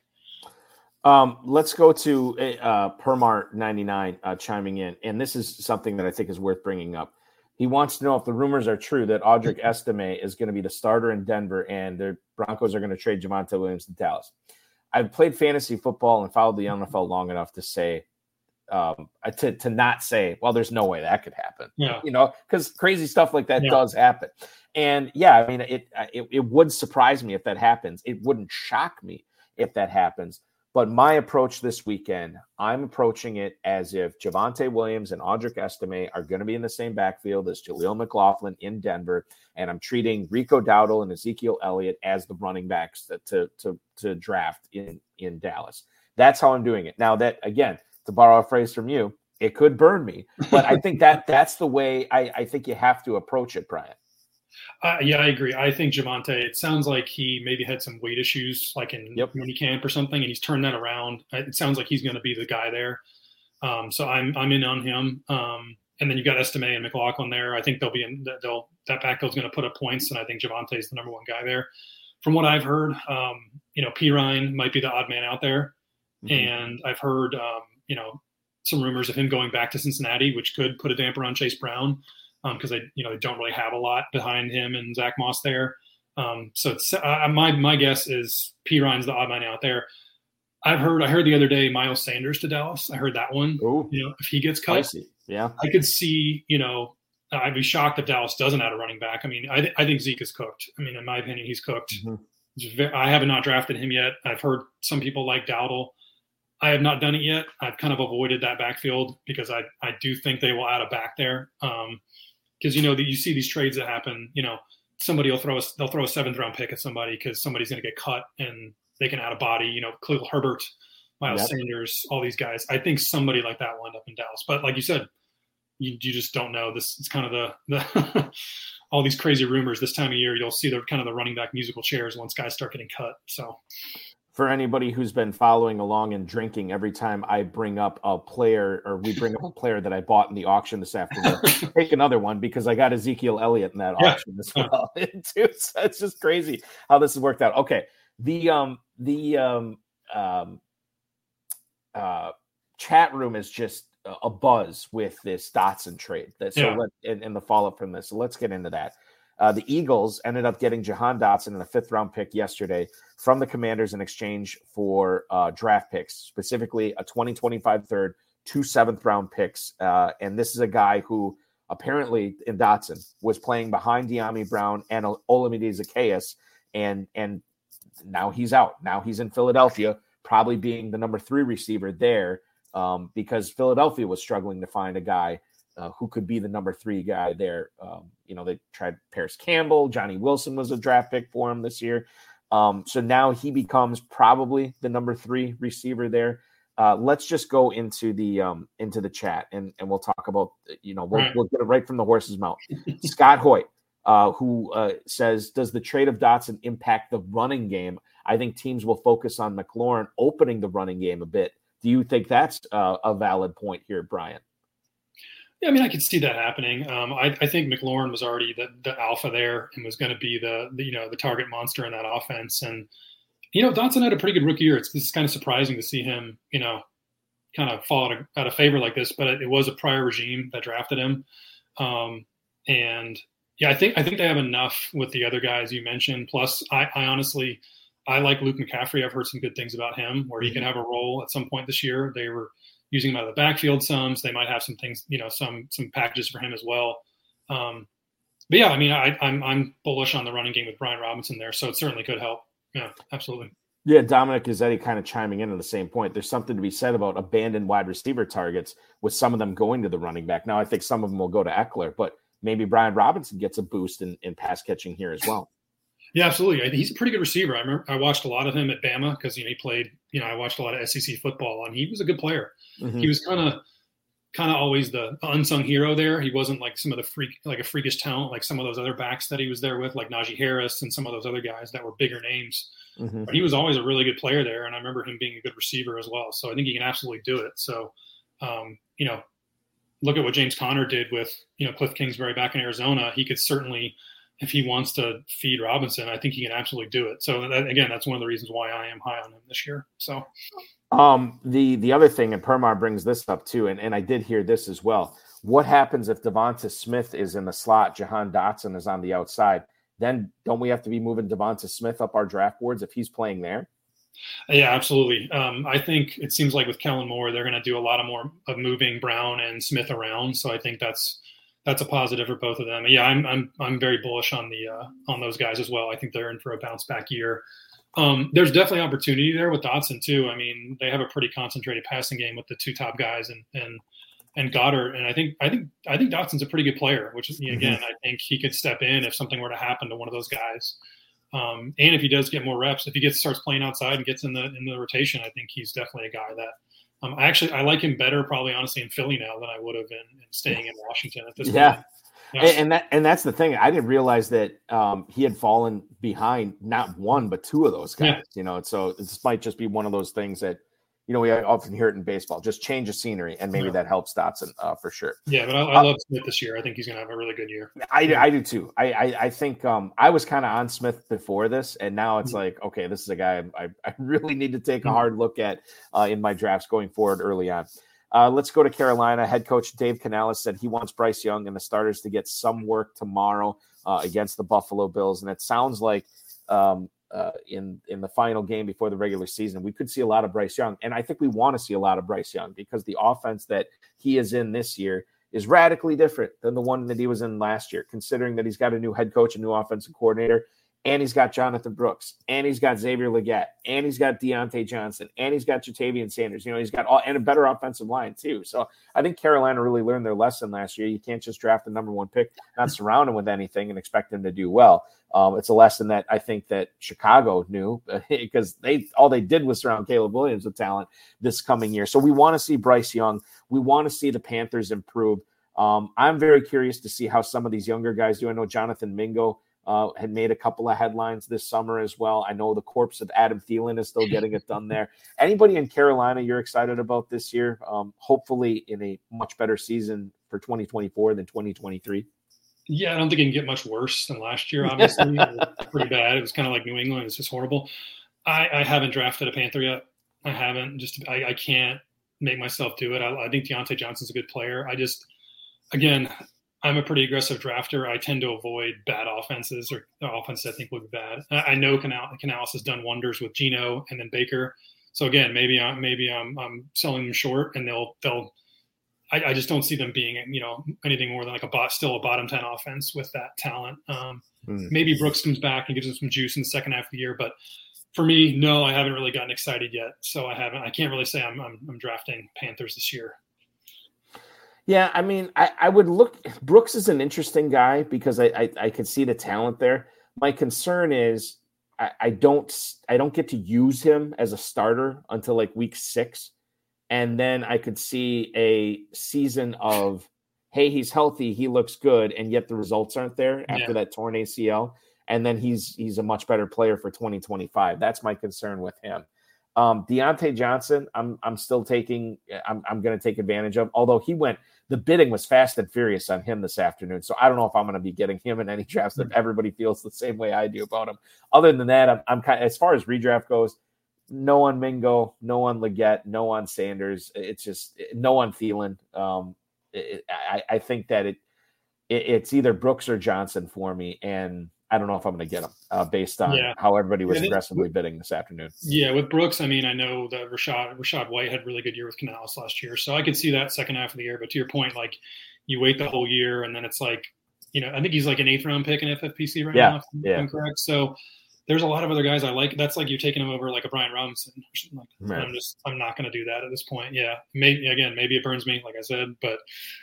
Um, let's go to uh, Permar ninety-nine uh, chiming in. And this is something that I think is worth bringing up. He wants to know if the rumors are true that Audric Estime is going to be the starter in Denver and the Broncos are going to trade Javonte Williams to Dallas. I've played fantasy football and followed the N F L long enough to say, um, to, to not say, well, there's no way that could happen. Yeah. You know, because crazy stuff like that yeah. does happen. And yeah, I mean, it, it it would surprise me if that happens. It wouldn't shock me if that happens. But my approach this weekend, I'm approaching it as if Javonte Williams and Audric Estime are going to be in the same backfield as Jaleel McLaughlin in Denver, and I'm treating Rico Dowdle and Ezekiel Elliott as the running backs to, to, to, to draft in, in Dallas. That's how I'm doing it. Now that, again, to borrow a phrase from you, it could burn me, but I think that that's the way I, I think you have to approach it, Brian. Uh, yeah, I agree. I think Javonte, it sounds like he maybe had some weight issues like in yep. minicamp or something, and he's turned that around. It sounds like he's going to be the guy there. Um, so I'm I'm in on him. Um, and then you've got Estime and McLaughlin there. I think they'll be in they'll that backfield's going to put up points, and I think Javonte is the number one guy there. From what I've heard, um, you know, Pirine might be the odd man out there. Mm-hmm. And I've heard um, you know, some rumors of him going back to Cincinnati, which could put a damper on Chase Brown. Because um, they, you know, they don't really have a lot behind him and Zach Moss there. Um, so it's, uh, my my guess is Pirine's the odd man out there. I've heard I heard the other day Miles Sanders to Dallas. I heard that one. Ooh, you know, if he gets cut, spicy. Yeah, I could see. You know, I'd be shocked if Dallas doesn't add a running back. I mean, I th- I think Zeke is cooked. I mean, in my opinion, he's cooked. Mm-hmm. Very, I have not drafted him yet. I've heard some people like Dowdle. I have not done it yet. I've kind of avoided that backfield because I I do think they will add a back there. Um, Because, you know, the, you see these trades that happen, you know, somebody will throw a, they'll throw a seventh round pick at somebody because somebody's going to get cut and they can add a body, you know, Khalil Herbert, Miles yep. Sanders, all these guys. I think somebody like that will end up in Dallas. But like you said, you, you just don't know. This is kind of the, the all these crazy rumors this time of year. You'll see the kind of the running back musical chairs once guys start getting cut. So for anybody who's been following along and drinking every time I bring up a player or we bring up a player that I bought in the auction this afternoon, take another one because I got Ezekiel Elliott in that yeah. auction as well. It's, it's just crazy how this has worked out. Okay. The, um, the, um, um, uh, chat room is just a buzz with this Dotson trade. That so Yeah. let and, and the follow-up from this. So let's get into that. Uh, the Eagles ended up getting Jahan Dotson in a fifth round pick yesterday from the Commanders in exchange for uh, draft picks, specifically a twenty twenty-five third, two seventh round picks. Uh, and this is a guy who apparently in Dotson was playing behind De'Ami Brown and Olamide Zaccheaus, and and now he's out. Now he's in Philadelphia, probably being the number three receiver there, um, because Philadelphia was struggling to find a guy uh, who could be the number three guy there. Um, you know, they tried Paris Campbell. Johnny Wilson was a draft pick for him this year. Um, so now he becomes probably the number three receiver there. Uh, let's just go into the um, into the chat and, and we'll talk about, you know, we'll, right. we'll get it right from the horse's mouth. Scott Hoyt, uh, who uh, says, does the trade of Dotson impact the running game? I think teams will focus on McLaurin opening the running game a bit. Do you think that's uh, a valid point here, Brian? Yeah, I mean, I could see that happening. Um, I, I think McLaurin was already the, the alpha there and was going to be the, the, you know, the target monster in that offense. And, you know, Dotson had a pretty good rookie year. It's, it's kind of surprising to see him, you know, kind of fall out of, out of favor like this, but it, it was a prior regime that drafted him. Um, and yeah, I think, I think they have enough with the other guys you mentioned. Plus I, I honestly, I like Luke McCaffrey. I've heard some good things about him where he can have a role at some point this year. They were using him out of the backfield some, so they might have some things, you know, some, some packages for him as well. Um, but yeah, I mean, I, I'm, I'm bullish on the running game with Brian Robinson there. So it certainly could help. Yeah, absolutely. Yeah, Dominic Gazzetti kind of chiming in at the same point. There's something to be said about abandoned wide receiver targets with some of them going to the running back. Now, I think some of them will go to Eckler, but maybe Brian Robinson gets a boost in, in pass catching here as well. Yeah, absolutely. He's a pretty good receiver. I remember I watched a lot of him at Bama because, you know, he played, you know, I watched a lot of S E C football and he was a good player. Mm-hmm. He was kind of, kind of always the unsung hero there. He wasn't like some of the freak, like a freakish talent, like some of those other backs that he was there with, like Najee Harris and some of those other guys that were bigger names. Mm-hmm. But he was always a really good player there. And I remember him being a good receiver as well. So I think he can absolutely do it. So, um, you know, look at what James Conner did with, you know, Cliff Kingsbury back in Arizona. He could certainly, if he wants to feed Robinson, I think he can absolutely do it. So that, again, that's one of the reasons why I am high on him this year. So, um, the, the other thing, and Permar brings this up too, and, and I did hear this as well. What happens if Devonta Smith is in the slot, Jahan Dotson is on the outside? Then don't we have to be moving Devonta Smith up our draft boards if he's playing there? Yeah, absolutely. Um, I think it seems like with Kellen Moore, they're going to do a lot of more of moving Brown and Smith around. So I think that's, that's a positive for both of them. Yeah, I'm I'm I'm very bullish on the uh, on those guys as well. I think they're in for a bounce back year. Um, there's definitely opportunity there with Dotson too. I mean, they have a pretty concentrated passing game with the two top guys and and and Goddard. And I think I think I think Dotson's a pretty good player. Which is, again, mm-hmm. I think he could step in if something were to happen to one of those guys. Um, and if he does get more reps, if he gets starts playing outside and gets in the in the rotation, I think he's definitely a guy that. Um, I actually I like him better, probably honestly, in Philly now than I would have in, in staying in Washington at this yeah. point. Yeah, and, and that and that's the thing. I didn't realize that um, he had fallen behind not one but two of those guys. Yeah. You know, so this might just be one of those things that, you know, we often hear it in baseball. Just change of scenery, and maybe yeah. that helps Dotson uh, for sure. Yeah, but I, I love Smith this year. I think he's going to have a really good year. I, I do too. I I, I think um, I was kind of on Smith before this, and now it's mm-hmm. like, okay, this is a guy I, I really need to take a mm-hmm. hard look at uh, in my drafts going forward early on. Uh, let's go to Carolina. Head coach Dave Canales said he wants Bryce Young and the starters to get some work tomorrow uh, against the Buffalo Bills, and it sounds like um, – Uh, in in the final game before the regular season, we could see a lot of Bryce Young. And I think we want to see a lot of Bryce Young because the offense that he is in this year is radically different than the one that he was in last year, considering that he's got a new head coach, a new offensive coordinator, and he's got Jonathan Brooks, and he's got Xavier Legette, and he's got Deontay Johnson, and he's got Jatavian Sanders. You know, he's got all, and a better offensive line too. So I think Carolina really learned their lesson last year. You can't just draft the number one pick, not surround him with anything and expect him to do well. Um, it's a lesson that I think that Chicago knew because they all they did was surround Caleb Williams with talent this coming year. So we want to see Bryce Young. We want to see the Panthers improve. Um, I'm very curious to see how some of these younger guys do. I know Jonathan Mingo uh, had made a couple of headlines this summer as well. I know the corpse of Adam Thielen is still getting it done there. Anybody in Carolina you're excited about this year? Um, hopefully in a much better season for twenty twenty-four than twenty twenty-three. Yeah, I don't think it can get much worse than last year, obviously. It was pretty bad. It was kind of like New England. It's just horrible. I, I haven't drafted a Panther yet. I haven't. Just I, I can't make myself do it. I, I think Deontay Johnson's a good player. I just, again, I'm a pretty aggressive drafter. I tend to avoid bad offenses or offenses I think would be bad. I, I know Canal, Canales has done wonders with Geno and then Baker. So again, maybe I'm maybe I'm, I'm selling them short, and they'll they'll. I, I just don't see them being, you know, anything more than like a bot, still a bottom ten offense with that talent. Um, mm. Maybe Brooks comes back and gives them some juice in the second half of the year, but for me, no, I haven't really gotten excited yet. So I haven't. I can't really say I'm I'm, I'm drafting Panthers this year. Yeah, I mean, I, I would look. Brooks is an interesting guy because I, I I could see the talent there. My concern is I, I don't I don't get to use him as a starter until like week six, and then I could see a season of, hey, he's healthy, he looks good, and yet the results aren't there after yeah. that torn A C L, and then he's he's a much better player for twenty twenty-five. That's my concern with him. Um, Deontay Johnson, I'm I'm still taking. I'm I'm going to take advantage of. Although he went, the bidding was fast and furious on him this afternoon. So I don't know if I'm going to be getting him in any drafts. If everybody feels the same way I do about him. Other than that, I'm I'm kind of, as far as redraft goes, no on Mingo, no on Leggett, no on Sanders. It's just no on Thielen. Um, it, I I think that it, it it's either Brooks or Johnson for me, and I don't know if I'm going to get him uh, based on yeah. how everybody was yeah, aggressively with, bidding this afternoon. Yeah, with Brooks, I mean, I know that Rashad Rashad White had a really good year with Canales last year, so I could see that second half of the year. But to your point, like you wait the whole year, and then it's like, you know, I think he's like an eighth round pick in F F P C right yeah, now, if yeah. I'm correct. So there's a lot of other guys I like. That's like you're taking him over like a Brian Robinson or something like that. Right. I'm just I'm not going to do that at this point. Yeah, maybe again, maybe it burns me, like I said, but.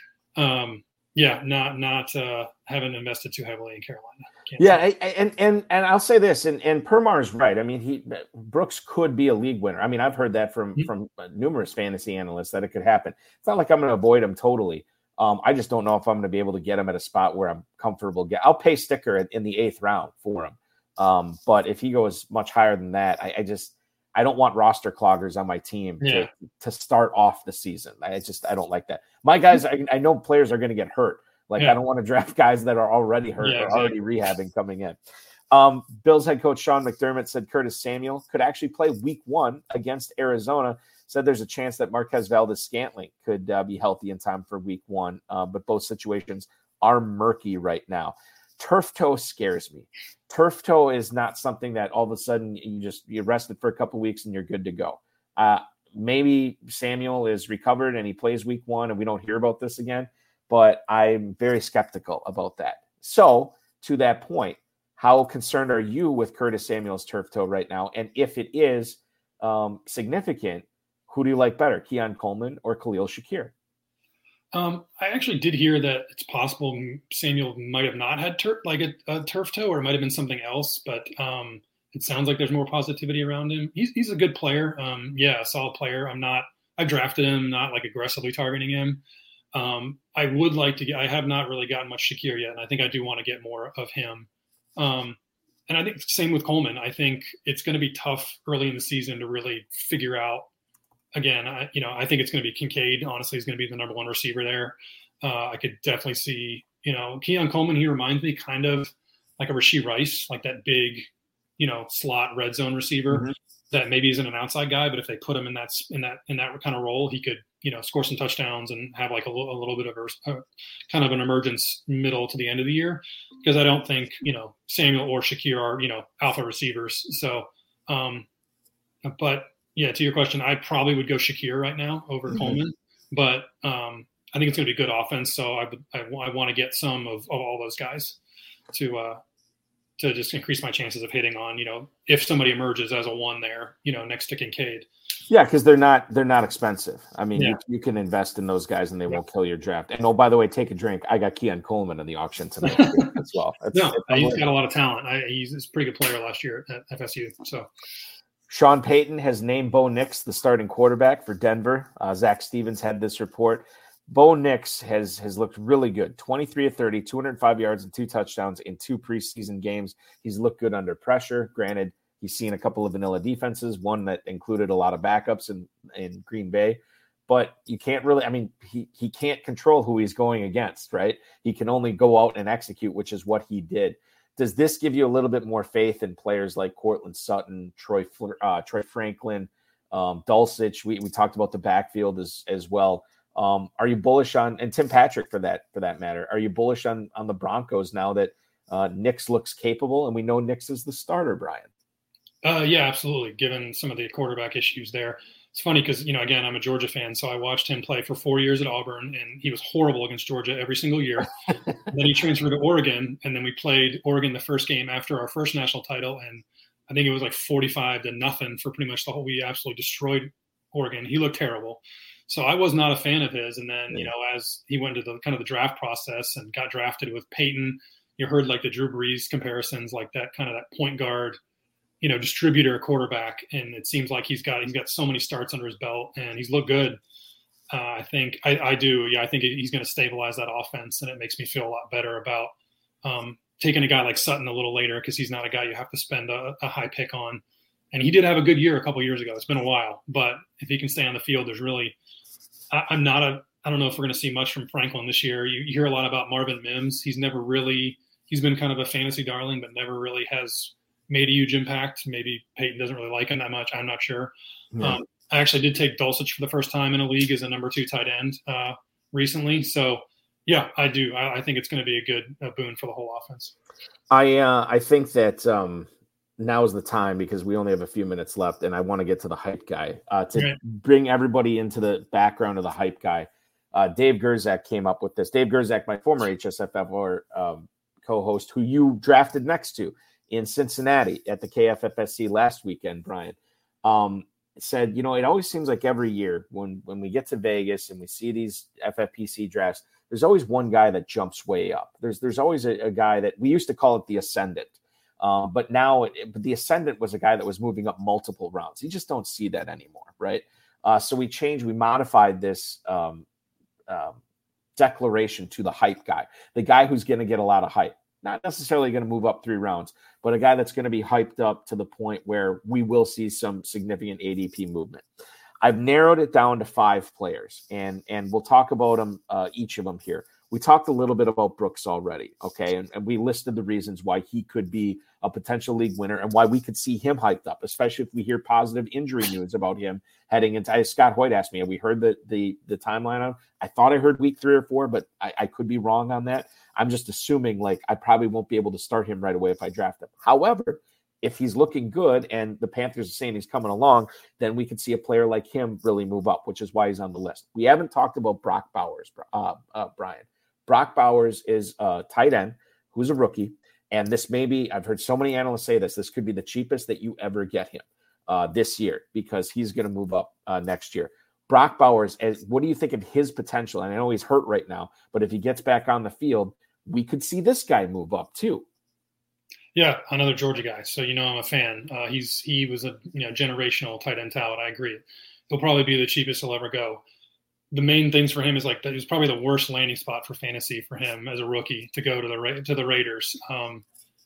um Yeah, not not uh, haven't invested too heavily in Carolina. Can't yeah, I, and and and I'll say this, and and Permar is right. I mean, he Brooks could be a league winner. I mean, I've heard that from mm-hmm. from numerous fantasy analysts that it could happen. It's not like I'm going to avoid him totally. Um, I just don't know if I'm going to be able to get him at a spot where I'm comfortable. Get I'll pay sticker in, in the eighth round for him. Um, but if he goes much higher than that, I, I just I don't want roster cloggers on my team yeah. to, to start off the season. I just I don't like that. My guys, I, I know players are going to get hurt. Like, yeah. I don't want to draft guys that are already hurt yeah, or exactly. already rehabbing coming in. Um, Bills head coach Sean McDermott said Curtis Samuel could actually play week one against Arizona. Said there's a chance that Marquez Valdes-Scantling could uh, be healthy in time for week one. Uh, but both situations are murky right now. Turf toe scares me. Turf toe is not something that all of a sudden you just you rested for a couple weeks and you're good to go. Uh, maybe Samuel is recovered and he plays week one and we don't hear about this again. But I'm very skeptical about that. So, to that point, how concerned are you with Curtis Samuel's turf toe right now? And if it is um, significant, who do you like better, Keon Coleman or Khalil Shakir? Um, I actually did hear that it's possible Samuel might have not had tur- like a, a turf toe, or it might have been something else. But um, it sounds like there's more positivity around him. He's he's a good player. Um, yeah, a solid player. I'm not. I drafted him, not like aggressively targeting him. Um, I would like to get, I have not really gotten much Shakir yet. And I think I do want to get more of him. Um, and I think same with Coleman. I think it's going to be tough early in the season to really figure out again. I, you know, I think it's going to be Kincaid. Honestly, is going to be the number one receiver there. Uh, I could definitely see, you know, Keon Coleman, he reminds me kind of like a Rashee Rice, like that big, you know, slot red zone receiver mm-hmm. that maybe isn't an outside guy, but if they put him in that, in that, in that kind of role, he could, you know, score some touchdowns and have like a, l- a little bit of a, a kind of an emergence middle to the end of the year. Because I don't think, you know, Samuel or Shakir are, you know, alpha receivers. So, um, but yeah, to your question, I probably would go Shakir right now over mm-hmm. Coleman, but um, I think it's going to be good offense. So I would, I, I want to get some of, of all those guys to, uh, to just increase my chances of hitting on, you know, if somebody emerges as a one there, you know, next to Kincaid. Yeah, because they're not they're not expensive. I mean, Yeah. you, you can invest in those guys and they won't kill your draft. And oh, by the way, take a drink. I got Keon Coleman in the auction tonight as well. That's, No, uh, he's got a lot of talent. I, he's, he's a pretty good player last year at F S U. So Sean Payton has named Bo Nix the starting quarterback for Denver. Uh, Zach Stevens had this report. Bo Nix has has looked really good. twenty-three of thirty, two hundred five yards and two touchdowns in two preseason games. He's looked good under pressure. Granted, he's seen a couple of vanilla defenses, one that included a lot of backups in, in Green Bay. But you can't really – I mean, he he can't control who he's going against, right? He can only go out and execute, which is what he did. Does this give you a little bit more faith in players like Cortland Sutton, Troy uh, Troy Franklin, Um, Dulcich, we, we talked about the backfield as as well. Um, are you bullish on, and Tim Patrick for that for that matter? Are you bullish on on the Broncos now that uh, Nix looks capable, and we know Nix is the starter, Brian? Uh, yeah, absolutely. Given some of the quarterback issues there, it's funny because you know, again, I'm a Georgia fan, so I watched him play for four years at Auburn, and he was horrible against Georgia every single year. Then he transferred to Oregon, and then we played Oregon the first game after our first national title, and I think it was like forty-five to nothing for pretty much the whole. We absolutely destroyed Oregon. He looked terrible. So I was not a fan of his. And then, you know, as he went to the kind of the draft process and got drafted with Peyton, you heard like the Drew Brees comparisons, like that kind of that point guard, you know, distributor quarterback. And it seems like he's got, he's got so many starts under his belt and he's looked good. Uh, I think I, I do. Yeah. I think he's going to stabilize that offense, and it makes me feel a lot better about um, taking a guy like Sutton a little later, because he's not a guy you have to spend a, a high pick on. And he did have a good year a couple of years ago. It's been a while, but if he can stay on the field, there's really, I, I'm not a, I don't know if we're going to see much from Franklin this year. You, you hear a lot about Marvin Mims. He's never really, he's been kind of a fantasy darling, but never really has made a huge impact. Maybe Peyton doesn't really like him that much. I'm not sure. Yeah. Um, I actually did take Dulcich for the first time in a league as a number two tight end uh, recently. So yeah, I do. I, I think it's going to be a good a boon for the whole offense. I, uh, I think that, um, now is the time, because we only have a few minutes left, and I want to get to the hype guy. Uh, to right. bring everybody into the background of the hype guy, uh, Dave Gerzak came up with this. Dave Gerzak, my former H S F F or um, co-host, who you drafted next to in Cincinnati at the K F F S C last weekend, Brian, um, said, you know, it always seems like every year when, when we get to Vegas and we see these F F P C drafts, there's always one guy that jumps way up. There's, there's always a, a guy that we used to call it the Ascendant. Um, but now it, but the Ascendant was a guy that was moving up multiple rounds. You just don't see that anymore, right? Uh, so we changed, we modified this um, um, declaration to the hype guy, the guy who's going to get a lot of hype, not necessarily going to move up three rounds, but a guy that's going to be hyped up to the point where we will see some significant A D P movement. I've narrowed it down to five players, and, and we'll talk about them, uh, each of them here. We talked a little bit about Brooks already, okay? And, and we listed the reasons why he could be a potential league winner and why we could see him hyped up, especially if we hear positive injury news about him heading into – Scott Hoyt asked me, have we heard the the, the timeline on? I thought I heard week three or four, but I, I could be wrong on that. I'm just assuming, like, I probably won't be able to start him right away if I draft him. However, if he's looking good and the Panthers are saying he's coming along, then we could see a player like him really move up, which is why he's on the list. We haven't talked about Brock Bowers, uh, uh, Brian. Brock Bowers is a tight end who's a rookie. And this may be, I've heard so many analysts say this, this could be the cheapest that you ever get him uh, this year, because he's going to move up uh, next year. Brock Bowers, as, what do you think of his potential? And I know he's hurt right now, but if he gets back on the field, we could see this guy move up too. Yeah, another Georgia guy. So, you know, I'm a fan. Uh, he's He was a you know generational tight end talent. I agree. He'll probably be the cheapest he'll ever go. The main things for him is like that. It was probably the worst landing spot for fantasy for him as a rookie to go to the to the Raiders. Um,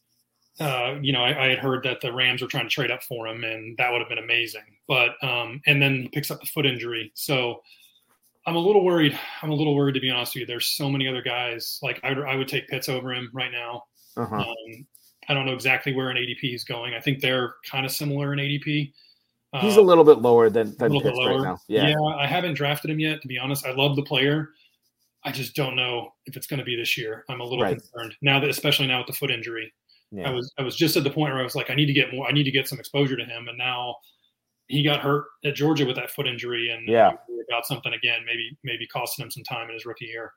uh, you know, I, I had heard that the Rams were trying to trade up for him, and that would have been amazing. But um, and then he picks up the foot injury, so I'm a little worried. I'm a little worried, to be honest with you. There's so many other guys. Like I, I would take Pitts over him right now. Uh-huh. Um, I don't know exactly where an A D P is going. I think they're kind of similar in A D P. He's a little bit lower than, than Pitts right now. Yeah. yeah, I haven't drafted him yet, to be honest. I love the player. I just don't know if it's going to be this year. I'm a little right. concerned now that, especially now with the foot injury. Yeah. I was I was just at the point where I was like, I need to get more. I need to get some exposure to him. And now he got hurt at Georgia with that foot injury, and yeah, about something again, maybe maybe costing him some time in his rookie year.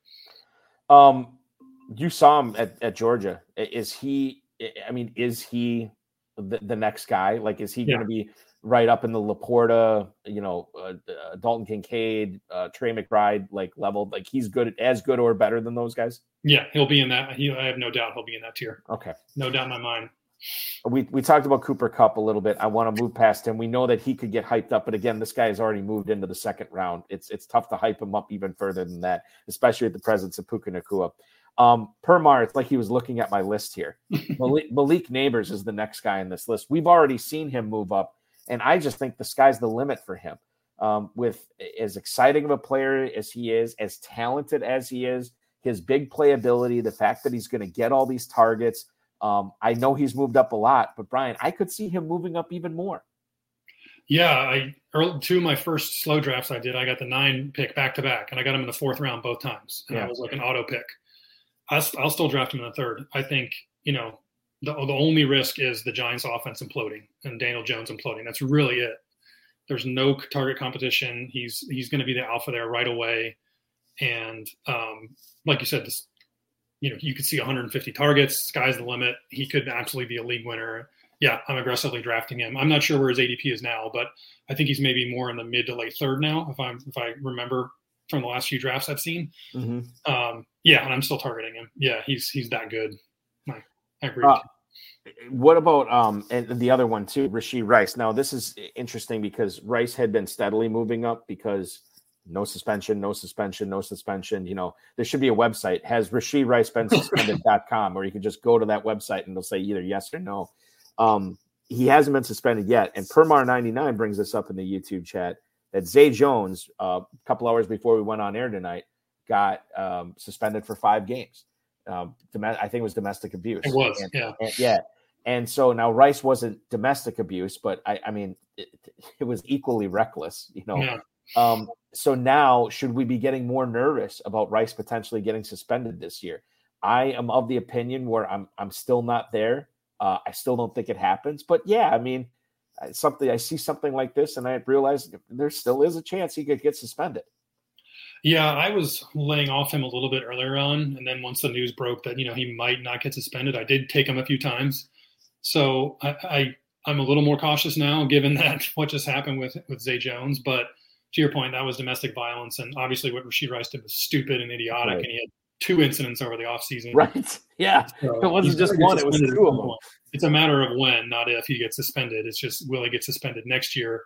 Um, you saw him at, at Georgia. Is he? I mean, is he the, the next guy? Like, is he yeah. going to be right up in the Laporta, you know, uh, uh, Dalton Kincaid, uh, Trey McBride, like level? Like, he's good, as good or better than those guys? Yeah, he'll be in that. He, I have no doubt he'll be in that tier. Okay. No doubt in my mind. We we talked about Cooper Kupp a little bit. I want to move past him. We know that he could get hyped up, but again, this guy has already moved into the second round. It's it's tough to hype him up even further than that, especially at the presence of Puka Nacua. Um, Permar, it's like he was looking at my list here. Malik, Malik Neighbors is the next guy in this list. We've already seen him move up, and I just think the sky's the limit for him. Um, with as exciting of a player as he is, as talented as he is, his big playability, the fact that he's going to get all these targets. Um, I know he's moved up a lot, but Brian, I could see him moving up even more. Yeah, I early, two of my first slow drafts I did, I got the nine pick back to back, and I got him in the fourth round both times, and Yeah. I was like an auto pick. I'll, I'll still draft him in the third. I think, you know, the the only risk is the Giants' offense imploding and Daniel Jones imploding. That's really it. There's no target competition. He's he's going to be the alpha there right away, and um, like you said, this, you know, you could see one hundred fifty targets. Sky's the limit. He could absolutely be a league winner. Yeah, I'm aggressively drafting him. I'm not sure where his A D P is now, but I think he's maybe more in the mid to late third now, if I'm if I remember from the last few drafts I've seen. Mm-hmm. Um, yeah, and I'm still targeting him. Yeah, he's he's that good. I, I agree. Uh, with you. What about um and the other one too, Rashee Rice? Now this is interesting because Rice had been steadily moving up because no suspension, no suspension, no suspension. You know, there should be a website. Has Rashee Rice been suspended dot com, or you could just go to that website and it'll say either yes or no. Um, he hasn't been suspended yet. And Permar ninety-nine brings this up in the YouTube chat that Zay Jones, uh, a couple hours before we went on air tonight, got um, suspended for five games. Um, I think it was domestic abuse. It was, and, yeah. And, yeah. And so now Rice wasn't domestic abuse, but I, I mean, it, it was equally reckless, you know. Yeah. Um, so now should we be getting more nervous about Rice potentially getting suspended this year? I am of the opinion where I'm I'm still not there. Uh, I still don't think it happens, but yeah, I mean, something I see something like this, and I realize there still is a chance he could get suspended. Yeah, I was laying off him a little bit earlier on, and then once the news broke that, you know, he might not get suspended, I did take him a few times. So I, I I'm a little more cautious now, given that what just happened with with Zay Jones. But to your point, that was domestic violence, and obviously what Rashee Rice did was stupid and idiotic, Right. and he had two incidents over the offseason. Right? Yeah, So it wasn't he's just gonna get one; it was suspended two at of some them. point. It's a matter of when, not if he gets suspended. It's just will he get suspended next year?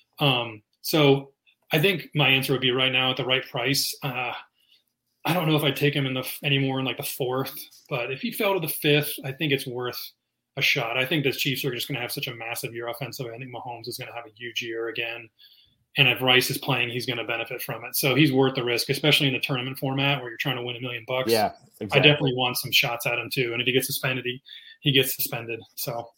Um, so I think my answer would be right now at the right price. Uh, I don't know if I'd take him in the anymore in like the fourth, but if he fell to the fifth, I think it's worth a shot. I think the Chiefs are just going to have such a massive year offensively. I think Mahomes is going to have a huge year again. And if Rice is playing, he's going to benefit from it. So he's worth the risk, especially in the tournament format where you're trying to win a million bucks. Yeah, exactly. I definitely want some shots at him too. And if he gets suspended, he, he gets suspended. So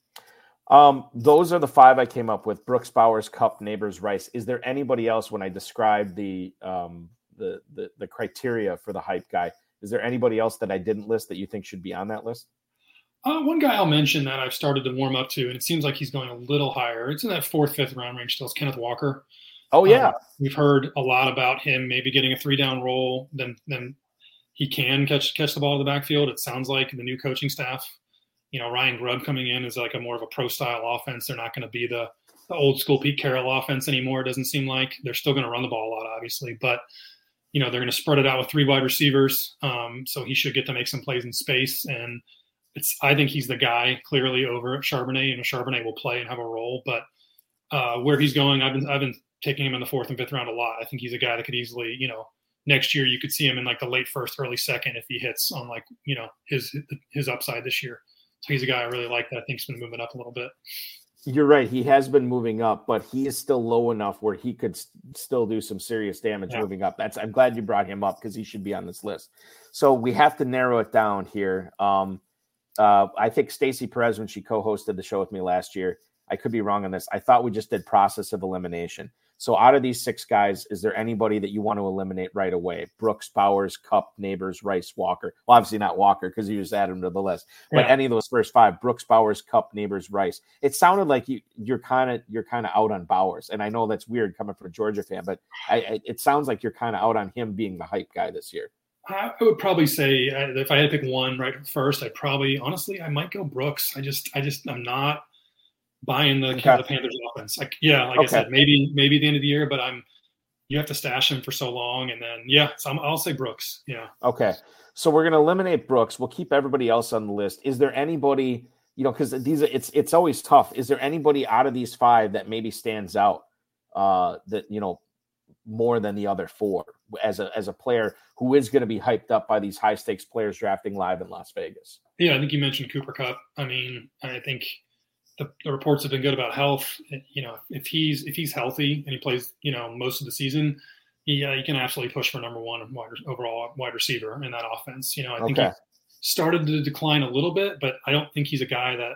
Um, those are the five I came up with: Brooks, Bowers, Kupp, Neighbors, Rice. Is there anybody else when I described the um the the the criteria for the hype guy? Is there anybody else that I didn't list that you think should be on that list? uh, one guy I'll mention that I've started to warm up to, and it seems like he's going a little higher. It's in that fourth, fifth round range still. It's Kenneth Walker. Oh yeah, Um, we've heard a lot about him maybe getting a three down roll. Then then he can catch catch the ball in the backfield. It sounds like the new coaching staff, you know, Ryan Grubb coming in is like a more of a pro style offense. They're not going to be the, the old school Pete Carroll offense anymore. It doesn't seem like. They're still going to run the ball a lot, obviously, but you know, they're going to spread it out with three wide receivers. Um, so he should get to make some plays in space. And it's, I think he's the guy clearly over Charbonnet, and Charbonnet will play and have a role, but uh, where he's going, I've been, I've been taking him in the fourth and fifth round a lot. I think he's a guy that could easily, you know, next year you could see him in like the late first, early second if he hits on like, you know, his his upside this year. So he's a guy I really like that I think's been moving up a little bit. you're right. He has been moving up, but he is still low enough where he could st- still do some serious damage Yeah. moving up. That's I'm glad you brought him up because he should be on this list. So we have to narrow it down here. Um, uh, I think Stacey Perez, when she co-hosted the show with me last year, I could be wrong on this. I thought we just did process of elimination. So out of these six guys, is there anybody that you want to eliminate right away? Brooks, Bowers, Kupp, Neighbors, Rice, Walker. Well, obviously not Walker because you just added him to the list. But Yeah. any of those first five: Brooks, Bowers, Kupp, Neighbors, Rice. It sounded like you you're kind of you're kind of out on Bowers, and I know that's weird coming from a Georgia fan, but I, I, it sounds like you're kind of out on him being the hype guy this year. I would probably say uh, if I had to pick one right first, I'd probably honestly I might go Brooks. I just I just I'm not buying the, Okay. the Panthers offense. Like yeah, like Okay. I said, maybe maybe at the end of the year, but I'm you have to stash him for so long, and then yeah, so I'm, I'll say Brooks. Yeah. Okay. So we're going to eliminate Brooks. We'll keep everybody else on the list. Is there anybody, you know, because these are, it's it's always tough. Is there anybody out of these five that maybe stands out uh, that, you know, more than the other four as a as a player who is going to be hyped up by these high stakes players drafting live in Las Vegas? Yeah, I think you mentioned Cooper Kupp. I mean, I think the, the reports have been good about health. You know, if he's if he's healthy and he plays, you know, most of the season, he uh, he can absolutely push for number one wide, overall wide receiver in that offense. You know, I think Okay. he started to decline a little bit, but I don't think he's a guy that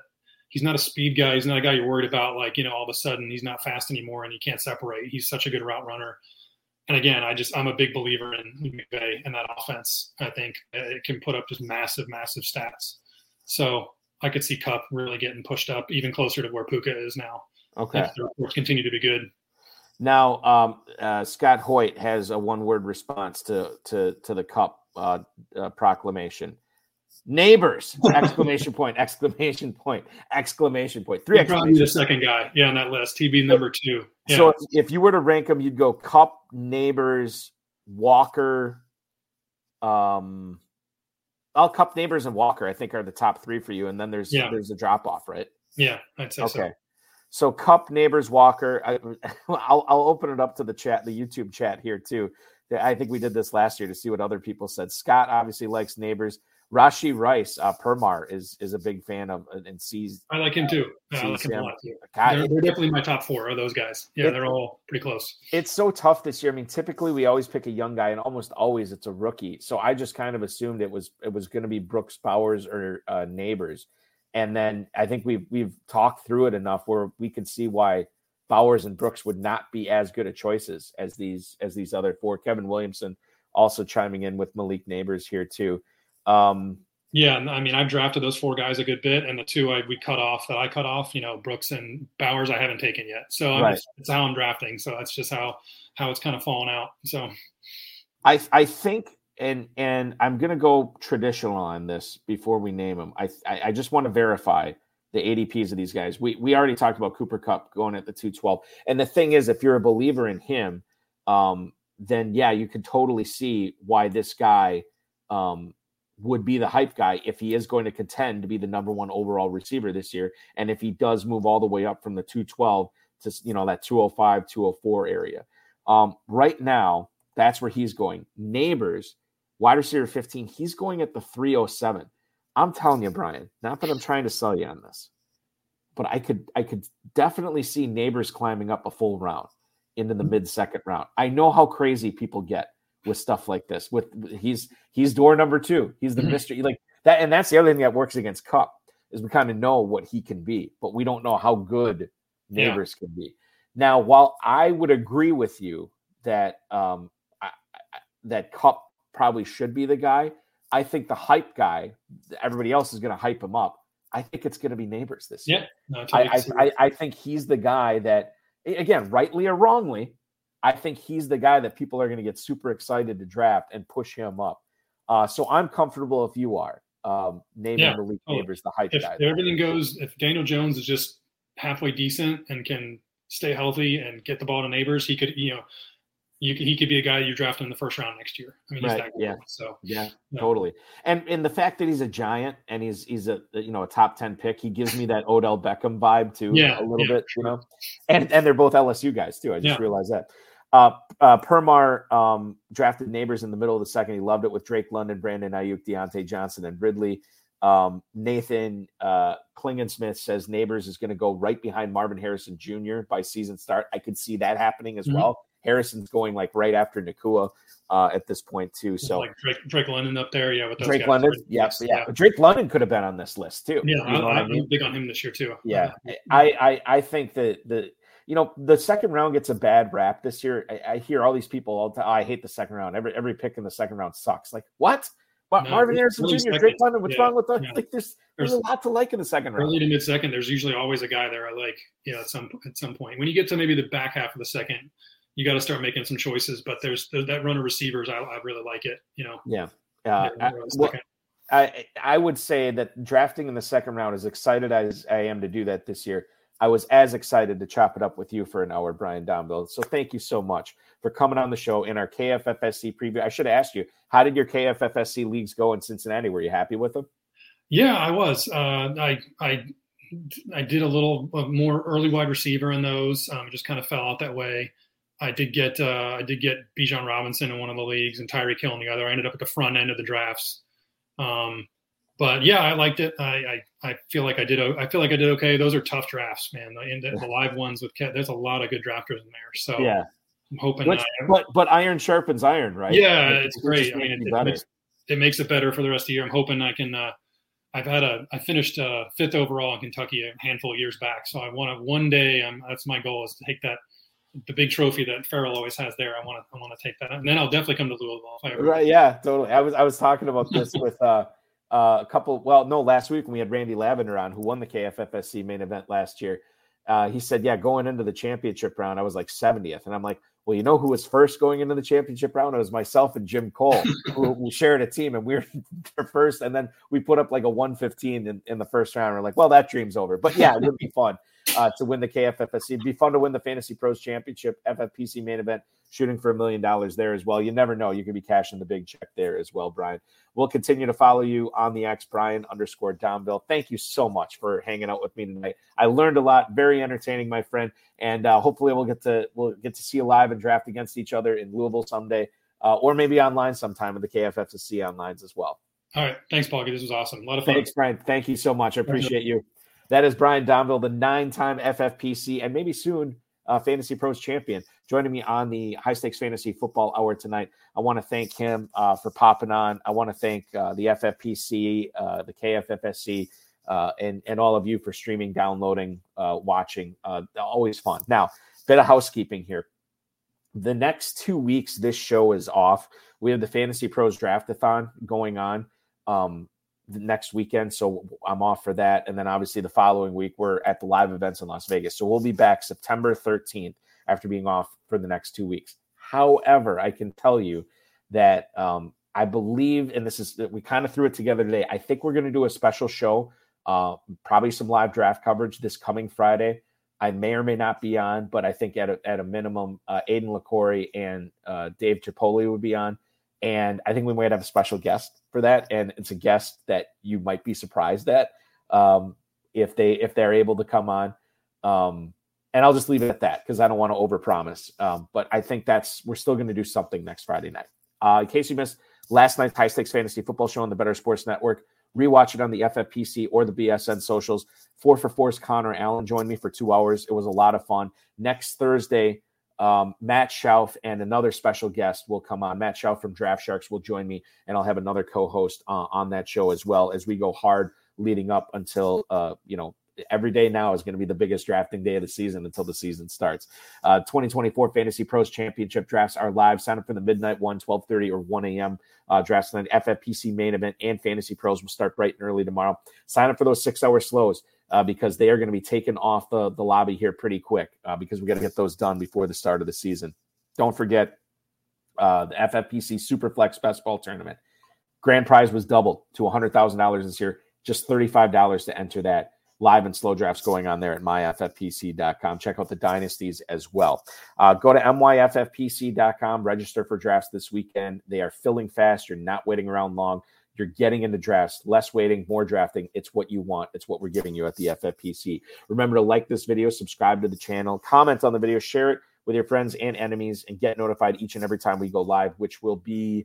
he's not a speed guy. He's not a guy you're worried about, like, you know, all of a sudden he's not fast anymore and he can't separate. He's such a good route runner. And again, I just, I'm a big believer in McVay and that offense. I think it can put up just massive, massive stats. So I could see Kupp really getting pushed up even closer to where Puka is now. Okay. If the reports continue to be good. Now, um, uh, Scott Hoyt has a one-word response to to to the Kupp uh, uh, proclamation. Neighbors! Exclamation point! Exclamation point! Exclamation point! Three He'd probably exclamation be the second guy, yeah, on that list. He'd be number two. Yeah. So if you were to rank them, you'd go Kupp, Neighbors, Walker. Um, all Kupp, Neighbors, and Walker, I think, are the top three for you, and then there's yeah. there's a drop off, right? Yeah, I'd say okay. so. So Kupp, Neighbors, Walker. I, I'll I'll open it up to the chat, the YouTube chat here too. I think we did this last year to see what other people said. Scott obviously likes Neighbors. Rashi Rice, uh, Permar is is a big fan of and sees. I like him too. Yeah, I like him him. a lot too. God, they're, it, they're definitely my top four of those guys. Yeah, it, they're all pretty close. It's so tough this year. I mean, typically we always pick a young guy, and almost always it's a rookie. So I just kind of assumed it was it was going to be Brooks Bowers or uh, Neighbors, and then I think we've we've talked through it enough where we can see why Bowers and Brooks would not be as good of choices as these as these other four. Kevin Williamson also chiming in with Malik Neighbors here too. Um, Yeah, I mean, I've drafted those four guys a good bit, and the two I we cut off that I cut off, you know, Brooks and Bowers, I haven't taken yet. So I'm right. just, it's how I'm drafting. So that's just how how it's kind of fallen out. So I I think, and and I'm gonna go traditional on this before we name them. I I, I just want to verify the A D Ps of these guys. We we already talked about Cooper Kupp going at the two twelve, and the thing is, if you're a believer in him, um, then yeah, you could totally see why this guy. Um, would be the hype guy if he is going to contend to be the number one overall receiver this year. And if he does move all the way up from the two twelve to, you know, that two oh five, two oh four area. Um, right now, that's where he's going. Neighbors, wide receiver fifteen, he's going at the three oh seven. I'm telling you, Brian, not that I'm trying to sell you on this, but I could, I could definitely see Neighbors climbing up a full round into the mid second round. I know how crazy people get with stuff like this. With he's he's door number two. He's the mystery like that, and that's the other thing that works against Kupp is we kind of know what he can be, but we don't know how good Neighbors yeah. can be. Now, while I would agree with you that um, I, I, that Kupp probably should be the guy, I think the hype guy, everybody else is going to hype him up. I think it's going to be Neighbors this yeah. year. No, I, I, I, I think he's the guy that, again, rightly or wrongly, I think he's the guy that people are going to get super excited to draft and push him up. Uh, so I'm comfortable if you are um, naming yeah. Malik oh, Neighbors the hype if, guy. If everything goes, if Daniel Jones is just halfway decent and can stay healthy and get the ball to Neighbors, he could, you know, you he could be a guy you draft in the first round next year. I mean, right. he's that good. Yeah. So yeah, yeah, totally. And and the fact that he's a giant and he's he's a you know a top ten pick, he gives me that Odell Beckham vibe too. Yeah, a little yeah, bit, sure. you know. And and they're both L S U guys too. I just yeah. realized that. Uh, uh, Permar um, drafted Neighbors in the middle of the second. He loved it with Drake London, Brandon Ayuk, Deontay Johnson, and Ridley. Um, Nathan uh, Klingensmith says Neighbors is going to go right behind Marvin Harrison Junior by season start. I could see that happening as mm-hmm. well. Harrison's going like right after Nakua uh, at this point too. So like Drake, Drake London up there, yeah. With those Drake guys. London, yeah, yeah, yeah. Drake London could have been on this list too. Yeah, you know I, I I'm mean? big on him this year too. Yeah, I, I, I think that the you know the second round gets a bad rap this year. I, I hear all these people all the time. Oh, I hate the second round. Every every pick in the second round sucks. Like what? But no, Marvin Harrison Junior, second. Drake London. What's yeah, wrong with the? Yeah. Like there's, there's there's a lot to like in the second round. Early to mid second, there's usually always a guy there I like. You know, at some at some point when you get to maybe the back half of the second, you got to start making some choices. But there's, there's that run of receivers. I, I really like it. You know. Yeah. Uh, I, well, I I would say that drafting in the second round, as excited as I am to do that this year, I was as excited to chop it up with you for an hour, Brian Domville. So thank you so much for coming on the show in our K F F S C preview. I should have asked you, how did your K F F S C leagues go in Cincinnati? Were you happy with them? Yeah, I was. Uh, I I I did a little more early wide receiver in those. Um, it just kind of fell out that way. I did get uh, I did get Bijan Robinson in one of the leagues and Tyreek Hill in the other. I ended up at the front end of the drafts. Um, but yeah, I liked it. I, I I feel like I did. I feel like I did okay. Those are tough drafts, man. And the, the live ones with Ket, there's a lot of good drafters in there. So yeah, I'm hoping. Which, I, but but iron sharpens iron, right? Yeah, like, it's great. I mean, it, it, makes, it makes it better for the rest of the year. I'm hoping I can uh, I've had a, I finished uh, fifth overall in Kentucky a handful of years back. So I want to one day, um, that's my goal is to take that, the big trophy that Farrell always has there. I want to, I want to take that. And then I'll definitely come to Louisville. If I ever Right. Yeah, totally. I was, I was talking about this with uh, uh, a couple, well, no, last week when we had Randy Lavender on, who won the K F F S C main event last year. Uh, he said, yeah, going into the championship round, I was like seventieth. And I'm like, well, you know who was first going into the championship round? It was myself and Jim Cole, who we shared a team, and we were first. And then we put up like a one fifteen in, in the first round. We're like, well, that dream's over. But yeah, it would be fun uh, to win the K F F S C. It'd be fun to win the Fantasy Pros Championship, F F P C main event, shooting for a million dollars there as well. You never know. You could be cashing the big check there as well, Brian. We'll continue to follow you on the X, Brian underscore Domville. Thank you so much for hanging out with me tonight. I learned a lot. Very entertaining, my friend. And uh, hopefully we'll get to we'll get to see you live and draft against each other in Louisville someday, uh, or maybe online sometime with the K F F S C onlines as well. All right. Thanks, Paul. This was awesome. A lot of fun. Thanks, Brian. Thank you so much. I appreciate you. That is Brian Domville, the nine-time F F P C and maybe soon uh, Fantasy Pros champion, joining me on the High Stakes Fantasy Football Hour tonight. I want to thank him uh, for popping on. I want to thank uh, the F F P C, uh, the K F F S C, uh, and, and all of you for streaming, downloading, uh, watching. Uh, always fun. Now, bit of housekeeping here. The next two weeks, this show is off. We have the Fantasy Pros Draft-a-thon going on um, the next weekend, so I'm off for that. And then obviously the following week, we're at the live events in Las Vegas. So we'll be back September thirteenth after being off for the next two weeks. However, I can tell you that um, I believe, and this is, we kind of threw it together today, I think we're going to do a special show, uh, probably some live draft coverage this coming Friday. I may or may not be on, but I think at a, at a minimum, uh, Aiden LaCorey and uh, Dave Tripoli would be on. And I think we might have a special guest for that. And it's a guest that you might be surprised at um, if they, if they're able to come on. Um, and I'll just leave it at that because I don't want to overpromise. Um, but I think that's, we're still going to do something next Friday night. Uh, in case you missed last night's High Stakes Fantasy Football Show on the Better Sports Network, rewatch it on the F F P C or the B S N socials. Four for Four's Connor Allen joined me for two hours. It was a lot of fun. Next Thursday, Um, Matt Schauf and another special guest will come on. Matt Schauf from Draft Sharks will join me, and I'll have another co-host uh, on that show as well as we go hard leading up until, uh, you know, every day now is going to be the biggest drafting day of the season until the season starts. Uh, twenty twenty-four Fantasy Pros Championship drafts are live. Sign up for the midnight one, twelve thirty or one a.m. Uh, drafts tonight. F F P C main event and Fantasy Pros will start bright and early tomorrow. Sign up for those six-hour slows. Uh, because they are going to be taken off the, the lobby here pretty quick uh, because we got to get those done before the start of the season. Don't forget uh, the F F P C Superflex Best Ball Tournament. Grand prize was doubled to one hundred thousand dollars this year. Just thirty-five dollars to enter that. Live and slow drafts going on there at my F F P C dot com. Check out the dynasties as well. Uh, go to M Y F F P C dot com. Register for drafts this weekend. They are filling fast. You're not waiting around long. You're getting into drafts, less waiting, more drafting. It's what you want. It's what we're giving you at the F F P C. Remember to like this video, subscribe to the channel, comment on the video, share it with your friends and enemies, and get notified each and every time we go live, which will be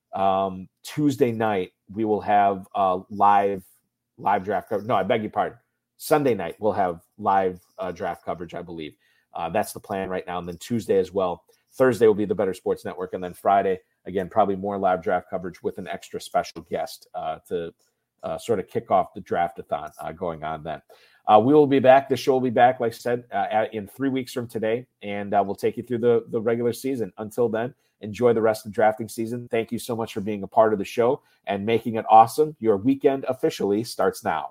um, Tuesday night. We will have uh, live live draft coverage. No, I beg your pardon. Sunday night, we'll have live uh, draft coverage, I believe. Uh, that's the plan right now. And then Tuesday as well. Thursday will be the Better Sports Network. And then Friday, again, probably more live draft coverage with an extra special guest uh, to uh, sort of kick off the draft-a-thon uh, going on then. Uh, we will be back. The show will be back, like I said, uh, in three weeks from today, and uh, we'll take you through the, the regular season. Until then, enjoy the rest of the drafting season. Thank you so much for being a part of the show and making it awesome. Your weekend officially starts now.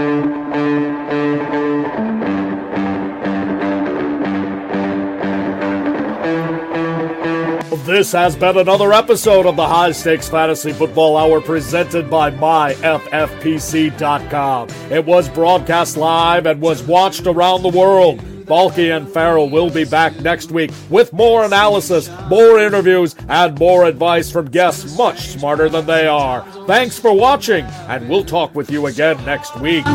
This has been another episode of the High Stakes Fantasy Football Hour presented by my F F P C dot com. It was broadcast live and was watched around the world. Balky and Farrell will be back next week with more analysis, more interviews, and more advice from guests much smarter than they are. Thanks for watching, and we'll talk with you again next week.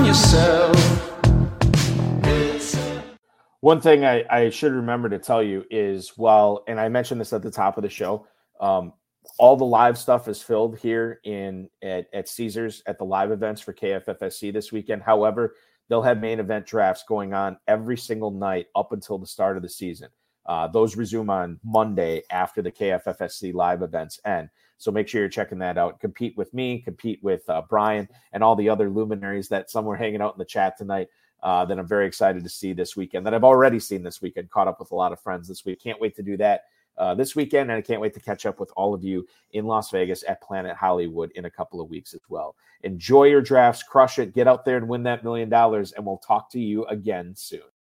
One thing I, I should remember to tell you is, while, and I mentioned this at the top of the show, um, all the live stuff is filled here in at, at Caesars at the live events for K F F S C this weekend. However, they'll have main event drafts going on every single night up until the start of the season. Uh, those resume on Monday after the K F F S C live events end. So make sure you're checking that out. Compete with me, compete with uh, Brian, and all the other luminaries that some were hanging out in the chat tonight uh, that I'm very excited to see this weekend, that I've already seen this weekend, caught up with a lot of friends this week. Can't wait to do that uh, this weekend, and I can't wait to catch up with all of you in Las Vegas at Planet Hollywood in a couple of weeks as well. Enjoy your drafts, crush it, get out there and win that million dollars, and we'll talk to you again soon.